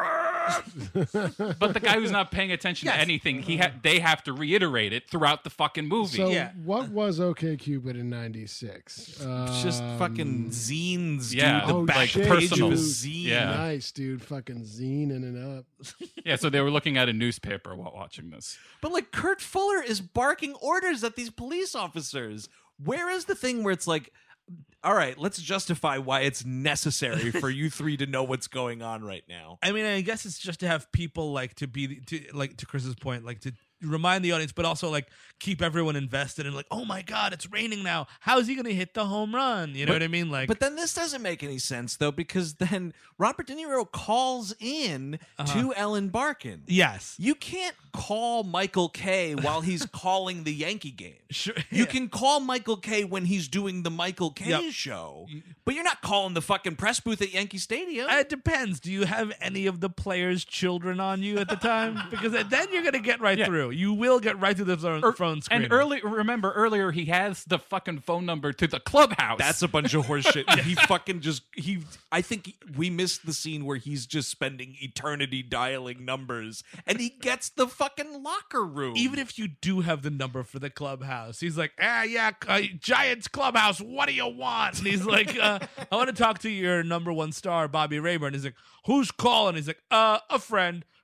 But the guy who's not paying attention Yes. to anything, he ha- they have to reiterate it throughout the fucking movie. So Yeah. what was OkCupid in ninety-six? It's just Um, fucking zines, yeah, dude. The oh, back shit, page of a dude. zine. Yeah. Nice, dude. Fucking zining it up. Yeah, so they were looking at a newspaper while watching this. But like Kurt Fuller is barking orders at these police officers. Where is the thing where it's like, all right, let's justify why it's necessary for you three to know what's going on right now. I mean, I guess it's just to have people like to be to like to Chris's point, like to remind the audience, but also like keep everyone invested and like, oh my god, it's raining now. How is he going to hit the home run? You know But- what I mean? Like, But then this doesn't make any sense though, because then Robert De Niro calls in to Ellen Barkin. yes, You can't call Michael Kay while he's calling the Yankee game. sure. You yeah. can call Michael Kay when he's doing the Michael Kay Yep. show, but you're not calling the fucking press booth at Yankee Stadium. It depends. Do you have any of the players' children on you at the time? Because then you're going to get right Yeah. through. You will get right through the phone, Er- phone screen. And early, remember earlier, he has the fucking phone number to the clubhouse. That's a bunch of horseshit. He fucking just he. I think we missed the scene where he's just spending eternity dialing numbers, and he gets the fucking locker room. Even if you do have the number for the clubhouse, he's like, ah, yeah, uh, Giants clubhouse, what do you want? And he's like, uh, I want to talk to your number one star, Bobby Rayburn. He's like, who's calling? He's like, uh, a friend.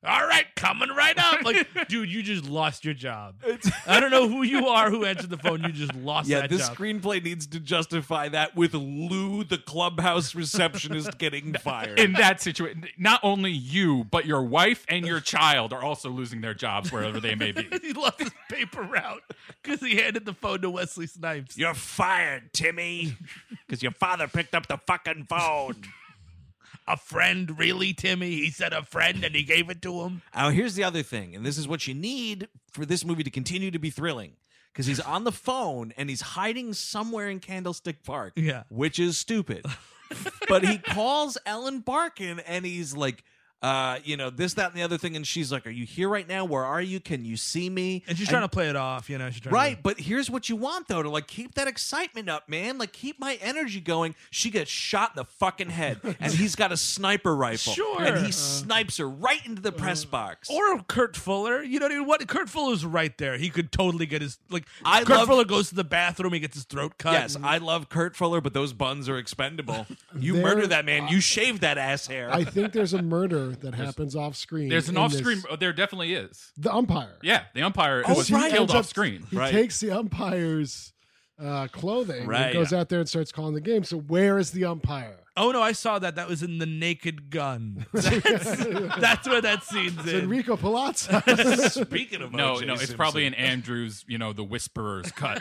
all right, coming right up. Like, dude, you just lost your job. I don't know who you are who answered the phone. You just lost Yeah, that this job. screenplay needs to justify that with Lou, the clubhouse receptionist, getting fired. In that situation, not only you, but your wife and your child are also losing their jobs wherever they may be. He lost his paper route because he handed the phone to Wesley Snipes. You're fired, Timmy, because your father picked up the fucking phone. A friend, really, Timmy? He said a friend and he gave it to him? Now, here's the other thing, and this is what you need for this movie to continue to be thrilling. Because he's on the phone and he's hiding somewhere in Candlestick Park, Yeah. which is stupid. But he calls Ellen Barkin and he's like, uh, you know, this, that, and the other thing. And she's like, are you here right now? Where are you? Can you see me? And she's trying to play it off, you know. She's trying Right, to... but here's what you want though, to like keep that excitement up, man. Like keep my energy going. She gets shot in the fucking head, and he's got a sniper rifle. Sure. And he Uh, snipes her right into the press box. Or Kurt Fuller. You know what? Kurt Fuller's right there. He could totally get his... like. I Kurt love- Fuller goes to the bathroom. He gets his throat cut. Yes, I love Kurt Fuller, but those buns are expendable. You There- murder that man, you shave that ass hair. I think there's a murder that happens off screen. There's an in off this- screen. There definitely is. The umpire. Yeah, the umpire Oh, was right. killed ends up- off screen. He Right. takes the umpire's uh, clothing Right. and goes out there and starts calling the game. So where is the umpire? Oh, no, I saw that. That was in The Naked Gun. That's, that's where that scene's It's in. Enrico Palazzo. Speaking of No, O J no, it's Simpson, probably in Andrew's, you know, the Whisperer's cut.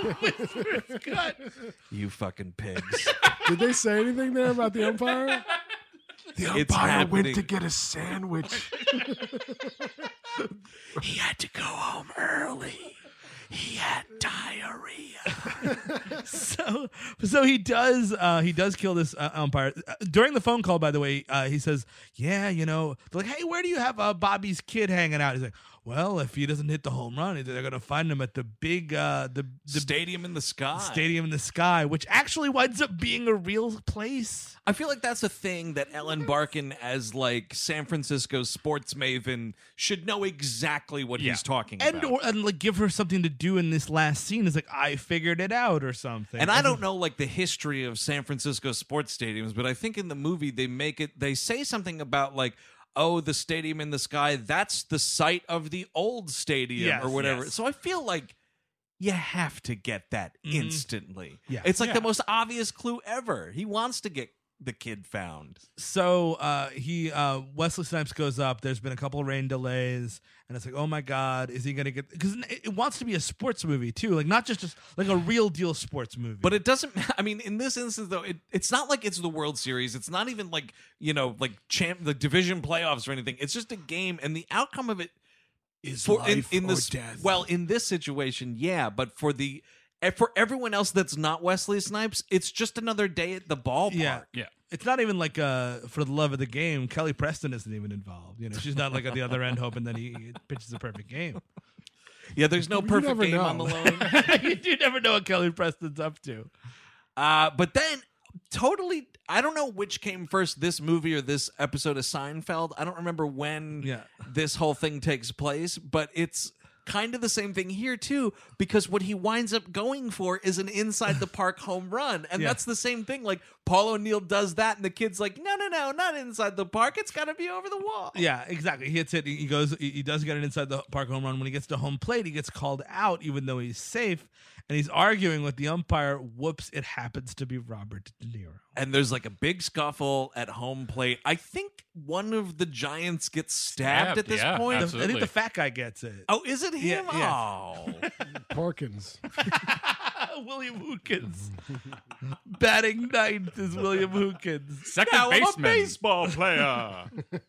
you fucking pigs. Did they say anything there about the umpire? The It's happening. get a sandwich. He had to go home early. He had diarrhea. so so he does uh he does kill this uh, umpire Uh, during the phone call. By the way, uh he says, yeah, you know, they're like, hey, where do you have uh, Bobby's kid hanging out? He's like, well, if he doesn't hit the home run, they're gonna find him at the big uh the, the Stadium in the sky. stadium in the sky, which actually winds up being a real place. I feel like that's a thing that Ellen Barkin, as like San Francisco sports maven, should know exactly what he's talking and about. or, and like give her something to do in this last scene. Is like, I figured it out or something. And I don't know like the history of San Francisco sports stadiums, but I think in the movie they make it, they say something about like, oh, the stadium in the sky, that's the site of the old stadium Yes, or whatever. yes. So I feel like you have to get that instantly. Yeah. It's like Yeah. the most obvious clue ever. He wants to get the kid found. So uh, he uh, Wesley Snipes goes up. There's been a couple of rain delays, and it's like, oh my god, is he gonna get? Because it wants to be a sports movie too, like not just, just like a real deal sports movie. But it doesn't. I mean, in this instance, though, it, it's not like it's the World Series. It's not even like you know, like champ, the division playoffs or anything. It's just a game, and the outcome of it Is for in, life in or this. death? Well, in this situation, yeah, but for the for everyone else that's not Wesley Snipes, it's just another day at the ballpark. yeah, Yeah. it's not even like uh, for the love of the game. Kelly Preston isn't even involved. You know, she's not like at the other end hoping that he pitches a perfect game. Yeah, there's no perfect never game know. on the line. you do never know what Kelly Preston's up to. Uh, but then, totally, I don't know which came first, this movie or this episode of Seinfeld. I don't remember when Yeah. this whole thing takes place, but it's kind of the same thing here, too, because what he winds up going for is an inside the park home run. And Yeah. that's the same thing. Like, Paul O'Neill does that, and the kid's like, no, no, no, not inside the park. It's got to be over the wall. Yeah, exactly. He hits it. He goes. He he does get an inside the park home run. When he gets to home plate, he gets called out, even though he's safe. And he's arguing with the umpire. Whoops! It happens to be Robert De Niro. And there's like a big scuffle at home plate. I think one of the Giants gets stabbed, Stabbed, at this yeah, point. The- I absolutely. think the fat guy gets it. Oh, is it him? Yeah, yeah. Oh. Porkins. William Hookins. Batting ninth is William Hookins. Second Now I'm a baseman. baseball player.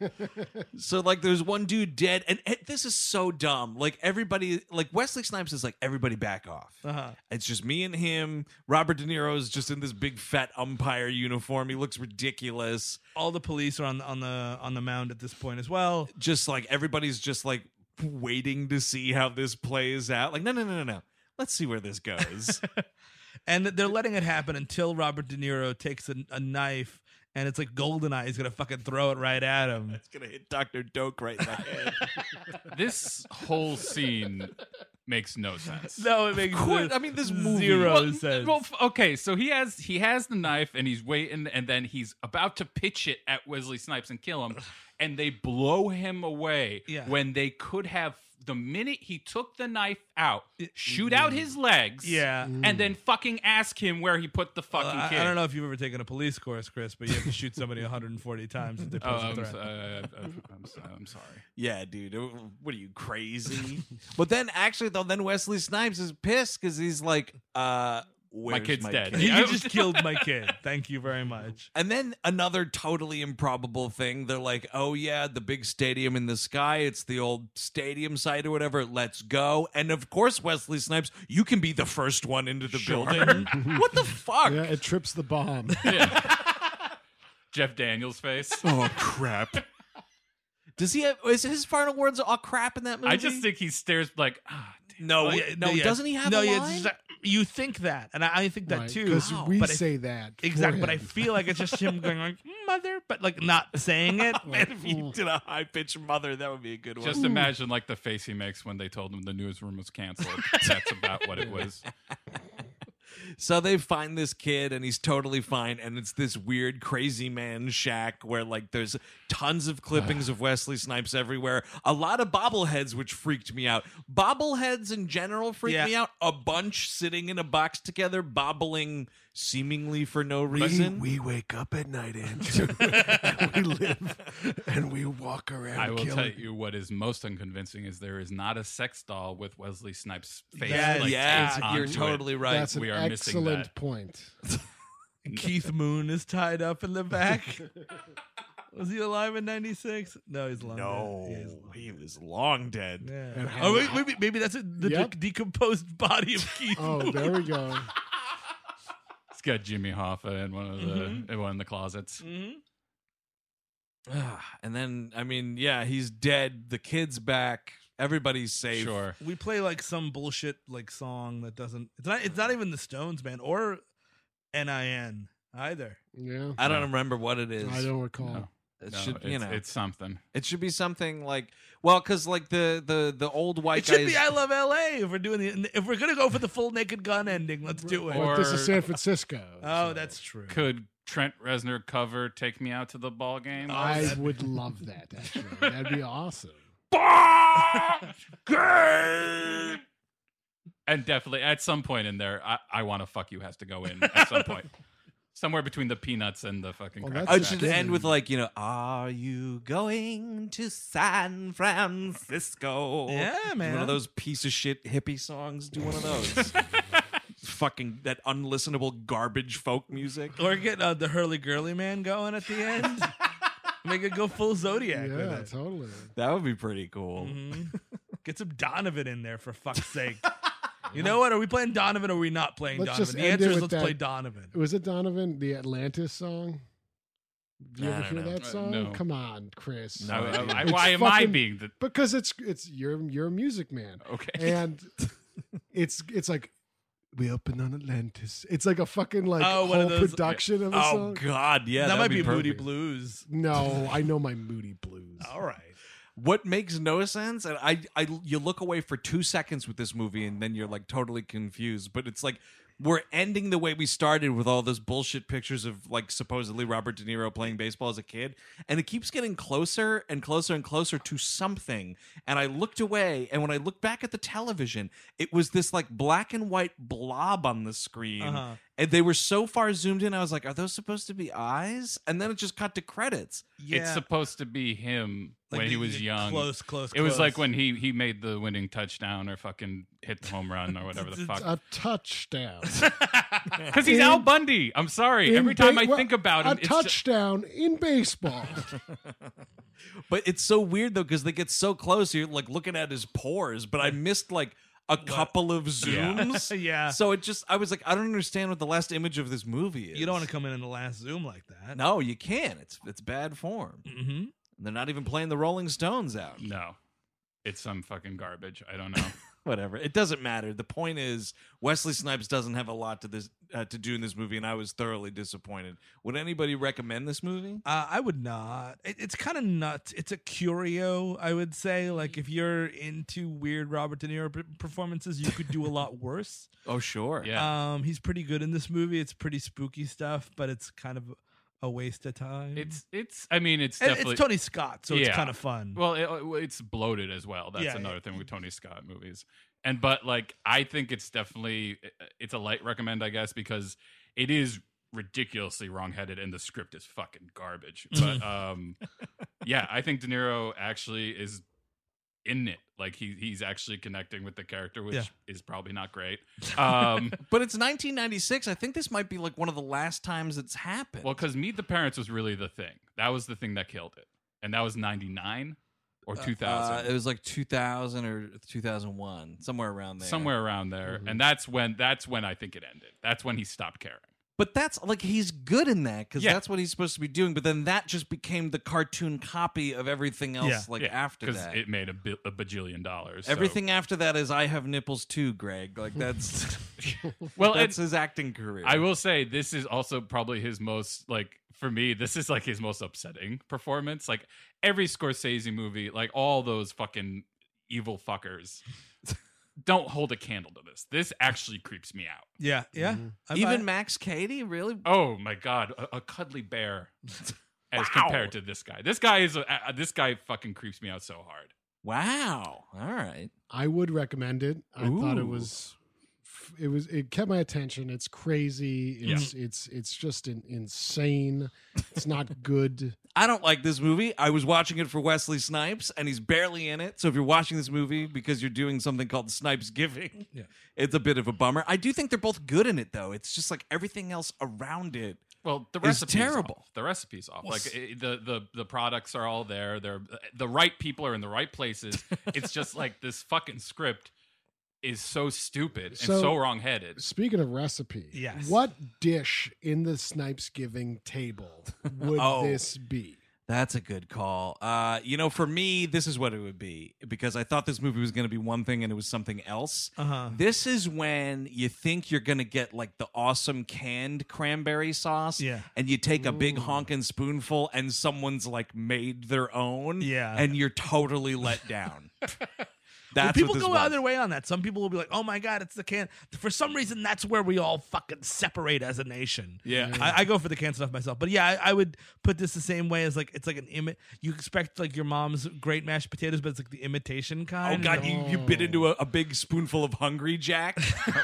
So like there's one dude dead, and it, this is so dumb. Like everybody, like Wesley Snipes is like, everybody back off. Uh-huh. It's just me and him. Robert De Niro is just in this big fat umpire uniform. He looks ridiculous. All the police are on on the on the mound at this point as well. Just like everybody's just like waiting to see how this plays out. Like no no no no no. Let's see where this goes. And they're letting it happen until Robert De Niro takes a, a knife, and it's like Goldeneye. He's gonna fucking throw it right at him. It's gonna hit Doctor Doak right in the head. This whole scene makes no sense. No, it makes course- no- I mean, this movie- zero Well, sense. well, f- okay, so he has he has the knife and he's waiting, and then he's about to pitch it at Wesley Snipes and kill him, and they blow him away Yeah. when they could have. The minute he took the knife out, shoot out his legs, Yeah. and then fucking ask him where he put the fucking Well, I, kid. I don't know if you've ever taken a police course, Chris, but you have to shoot somebody one hundred forty times if they Oh, pose a I'm, threat. so- uh, I'm, so- I'm sorry. Yeah, dude. uh, What are you, crazy? But then, actually, though, then Wesley Snipes is pissed because he's like, uh, where's kid's dead. kid? You I just was- killed my kid. Thank you very much. And then another totally improbable thing. They're like, oh, yeah, the big stadium in the sky. It's the old stadium site or whatever. Let's go. And of course, Wesley Snipes, you can be the first one into the building. What the fuck? Yeah, it trips the bomb. Jeff Daniels' face. Oh, crap. Does he have, is his final words all crap in that movie? I just think he stares like, ah, damn. No, Oh, wait, yeah, no, yeah. doesn't he have no, a yeah, line? it's just- you think that, and I, I think that too. Because we but I- say that. for exactly, but I him. feel like it's just him going like "mother," but like not saying it. Man, if you did a high pitched mother, that would be a good one. Just imagine like the face he makes when they told him the newsroom was canceled. That's about what it was. So they find this kid and he's totally fine, and it's this weird crazy man shack where like there's tons of clippings of Wesley Snipes everywhere, a lot of bobbleheads, which freaked me out. Bobbleheads in general freak Yeah. me out. A bunch sitting in a box together, bobbling seemingly for no We, reason. we wake up at night, Andrew. we live and we walk around. I will killing. tell you what is most unconvincing is there is not a sex doll with Wesley Snipes' face. Yes, like, yeah, taped you're onto totally it. right. That's we an are missing excellent that. point. Keith Moon is tied up in the back. Was he alive in ninety-six? No, he's long no, dead. Yeah, he's long he was long dead. dead. And Yeah. how- Oh, wait, maybe, maybe that's it, the Yep. de- decomposed body of Keith Oh, Moon. there we go. It's got Jimmy Hoffa in one of the Mhm. in one of the closets. Mhm. And then, I mean, yeah, he's dead. The kid's back. Everybody's safe. Sure. We play like some bullshit like song that doesn't. It's not. It's not even the Stones, man, or N I N either. Yeah. I don't remember what it is. I don't recall. No. It No, should, it's, you know, it's something. it should be something like, well, because like the the the old white It should guys. be I Love L A if we're doing the. If we're gonna go for the full Naked Gun ending, let's do it. Or- But this is San Francisco. oh, so that's true. Could Trent Reznor cover "Take Me Out to the Ball Game"? I would love that, actually. That'd be awesome. And definitely at some point in there, I, I want to fuck you has to go in at some point. Somewhere between the peanuts and the fucking Well, Cracker that's Oh, it Jack. should Given. end with like, you know, are you going to San Francisco? Yeah, man. One of those piece of shit hippie songs. Do one of those. Fucking that unlistenable garbage folk music. Or get uh, the Hurly Gurly Man going at the end. Make it go full Zodiac with Yeah, it. totally. That would be pretty cool. Mhm. Get some Donovan in there for fuck's sake. You know what? Are we playing Donovan or are we not playing Let's Donovan? just The end answer it is with let's that- play Donovan. Was it Donovan, the Atlantis song? Do you I ever don't hear know. that Uh, song? no. Come on, Chris. I- I- I- It's why am I fucking- being the Because it's it's you're you're a music man. okay? And it's it's like we open on Atlantis. It's like a fucking like Oh, one whole of those- production of a Oh song. God, yeah, that that'd might be, Moody perfect. Blues. No, I know my moody blues. All right. What makes no sense, and I, I, you look away for two seconds with this movie, and then you're like totally confused. But it's like we're ending the way we started with all those bullshit pictures of like supposedly Robert De Niro playing baseball as a kid, and it keeps getting closer and closer and closer to something. And I looked away, and when I looked back at the television, it was this like black and white blob on the screen. Uh-huh. And they were so far zoomed in, I was like, are those supposed to be eyes? And then it just cut to credits. Yeah. It's supposed to be him Like when the- he was the young. Close, close, It was close. like when he he made the winning touchdown or fucking hit the home run or whatever the It's- fuck. A touchdown. Because he's in- Al Bundy. I'm sorry. In Every time ba- I well, think about him, a it's touchdown in baseball. But it's so weird though, because they get so close, you're like looking at his pores, but I missed like a couple of zooms. Yeah. So it just, I was like, I don't understand what the last image of this movie is. You don't want to come in in the last Zoom like that. No, you can't. It's it's bad form. Mm-hmm. They're not even playing the Rolling Stones out. no, it's some fucking garbage. I don't know. whatever. It doesn't matter. The point is, Wesley Snipes doesn't have a lot to this uh, to do in this movie, and I was thoroughly disappointed. Would anybody recommend this movie? Uh, I would not. It, it's kind of nuts. It's a curio, I would say. Like, if you're into weird Robert De Niro p- performances, you could do a lot worse. Oh, sure. Yeah. Um, he's pretty good in this movie. It's pretty spooky stuff, but it's kind of a waste of time. It's it's. I mean, it's And definitely it's Tony Scott, so it's Yeah. kind of fun. Well, it, it's bloated as well. That's Yeah, another yeah. thing with Tony Scott movies. And but like, I think it's definitely it's a light recommend, I guess, because it is ridiculously wrongheaded and the script is fucking garbage. But um, yeah, I think De Niro actually is in it. Like he he's actually connecting with the character, which Yeah. is probably not great. Um, But it's nineteen ninety-six. I think this might be like one of the last times it's happened. well, because Meet the Parents was really the thing. That was the thing that killed it, and that was ninety-nine or two thousand. Uh, it was like two thousand or two thousand one, somewhere around there. somewhere around there, and that's when that's when I think it ended. That's when he stopped caring. But that's like he's good in that because Yeah. that's what he's supposed to be doing. But then that just became the cartoon copy of everything else. Yeah. Like Yeah, after because that, it made a, bi- a bajillion dollars. so- everything after that is I have nipples too, Greg. Like that's Well, that's and his acting career. I will say this is also probably his most like for me. This is like his most upsetting performance. Like every Scorsese movie, like all those fucking evil fuckers. Don't hold a candle to this. This actually creeps me out. yeah, yeah. I buy Even it. Max Cady, really? Oh my god, a, a cuddly bear as compared to this guy. This guy is a, uh, this guy fucking creeps me out so hard. Wow. All right. I would recommend it. I thought it Ooh. was, it was, it kept my attention. It's crazy. It's, it's, it's just in, insane. It's not good. I don't like this movie. I was watching it for Wesley Snipes, and he's barely in it. So if you're watching this movie because you're doing something called Snipes Giving, Yeah. it's a bit of a bummer. I do think they're both good in it, though. It's just like everything else around it. Well, the It's recipe's terrible. off. The recipe's off. Like it, the the the products are all there. They're the right people are in the right places. It's just like this fucking script is so stupid and So- so wrong-headed. Speaking of recipe, Yes. what dish in the Snipes Giving table would Oh. this be? That's a good call. Uh, you know, for me, this is what it would be because I thought this movie was going to be one thing and it was something else. Uh-huh. This is when you think you're going to get like the awesome canned cranberry sauce. Yeah. And you take a big honking spoonful and someone's like made their own. Yeah. And you're totally let down. Well, That's people what this go was. either way on that. Some people will be like, "Oh my god, it's the can." For some reason, that's where we all fucking separate as a nation. Yeah. I, I go for the canned stuff myself, but yeah, I, I would put this the same way as like it's like an imi- You expect like your mom's great mashed potatoes, but it's like the imitation Oh kind. God, you, you bit into a, a big spoonful of Hungry Jack.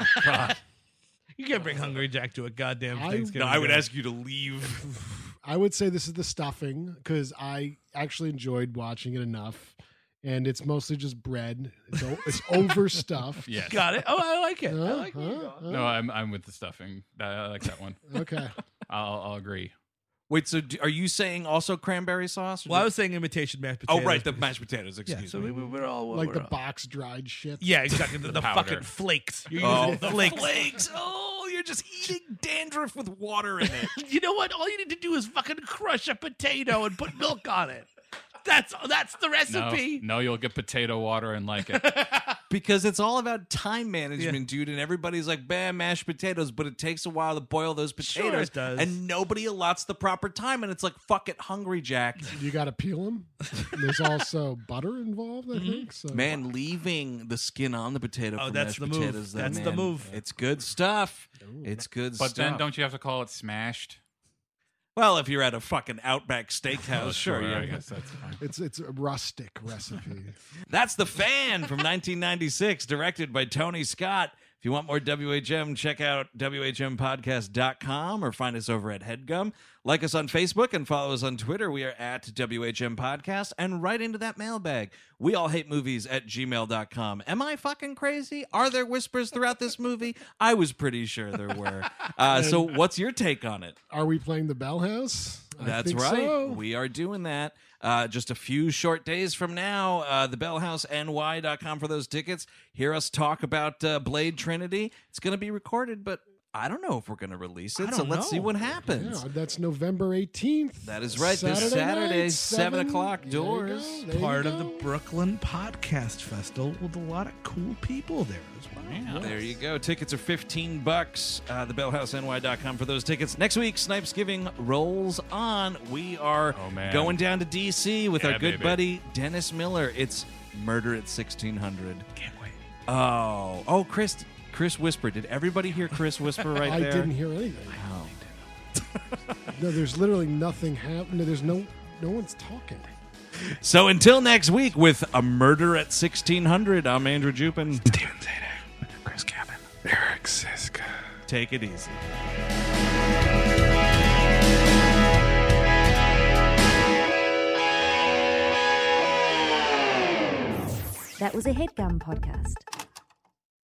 You can't bring Hungry Jack to a goddamn I- Thanksgiving. No, I would dinner. ask you to leave. I would say this is the stuffing because I actually enjoyed watching it enough, and it's mostly just bread. It's, o- it's overstuffed. Yes. Got it. Oh, I like it. I Huh? like it. Huh? Huh? No, I'm I'm with the stuffing. I, I like that one. Okay. I'll I'll agree. Wait, so do, are you saying also cranberry sauce? or Well, I do- was saying imitation mashed oh, potatoes. right, the because- mashed potatoes. Yeah, Excuse so me. we, we- we're all Like we're the all- box dried shit. Yeah, exactly. The, the powder. fucking flakes. You're Oh, using the flakes. flakes. Oh, you're just eating dandruff with water in it. You know what? All you need to do is fucking crush a potato and put milk on it. That's that's the No, recipe. no, you'll get potato water and like it. Because it's all about time management, dude. And everybody's like, bam, mashed potatoes. But it takes a while to boil those Sure potatoes. it does. And nobody allots the proper time. And it's like, fuck it, Hungry Jack. You got to peel them. There's also butter involved, I think. So Man, leaving the skin on the potato Oh, for that's mashed the move. potatoes. though, That's the man, move. It's good stuff. It's good But stuff. then don't you have to call it smashed? Well, if you're at a fucking Outback Oh, Steakhouse, sure, yeah. I guess that's fine. it's it's a rustic recipe. That's The Fan from nineteen ninety-six, directed by Tony Scott. If you want more W H M, check out W H M podcast dot com or find us over at HeadGum. Like us on Facebook and follow us on Twitter. We are at W H M Podcast and right into that mailbag. We all hate movies at gmail dot com. Am I fucking crazy? Are there whispers throughout this movie? I was pretty sure there were. Uh, so what's your take on it? Are we playing the Bell House? I That's think right. so. We are doing that. Uh, just a few short days from now, uh, the bell house N Y dot com for those tickets. Hear us talk about uh, Blade Trinity. It's going to be recorded, but I don't know if we're going to release it, I so don't let's see know. what happens. Yeah, that's November eighteenth. That is right. Saturday This Saturday, night, seven o'clock There you doors. go, there you Part of go. the Brooklyn Podcast Festival with a lot of cool people there as well. There you go. Tickets are fifteen bucks. Uh, the bell house N Y dot com for those tickets. Next week, Snipes Giving rolls on. We are Oh, man. going down to D C with Yeah, our good baby. buddy Dennis Miller. It's Murder at sixteen hundred. Can't wait. Oh, oh, Chris, Chris whispered. Did everybody hear Chris whisper right I there? didn't hear anything. Oh. No, there's literally nothing happening. There's no no one's talking. So until next week with A Murder at sixteen hundred, I'm Andrew Jupin. Steven Zadek, Chris Cabin, Eric Siska. Take it easy. That was a HeadGum podcast.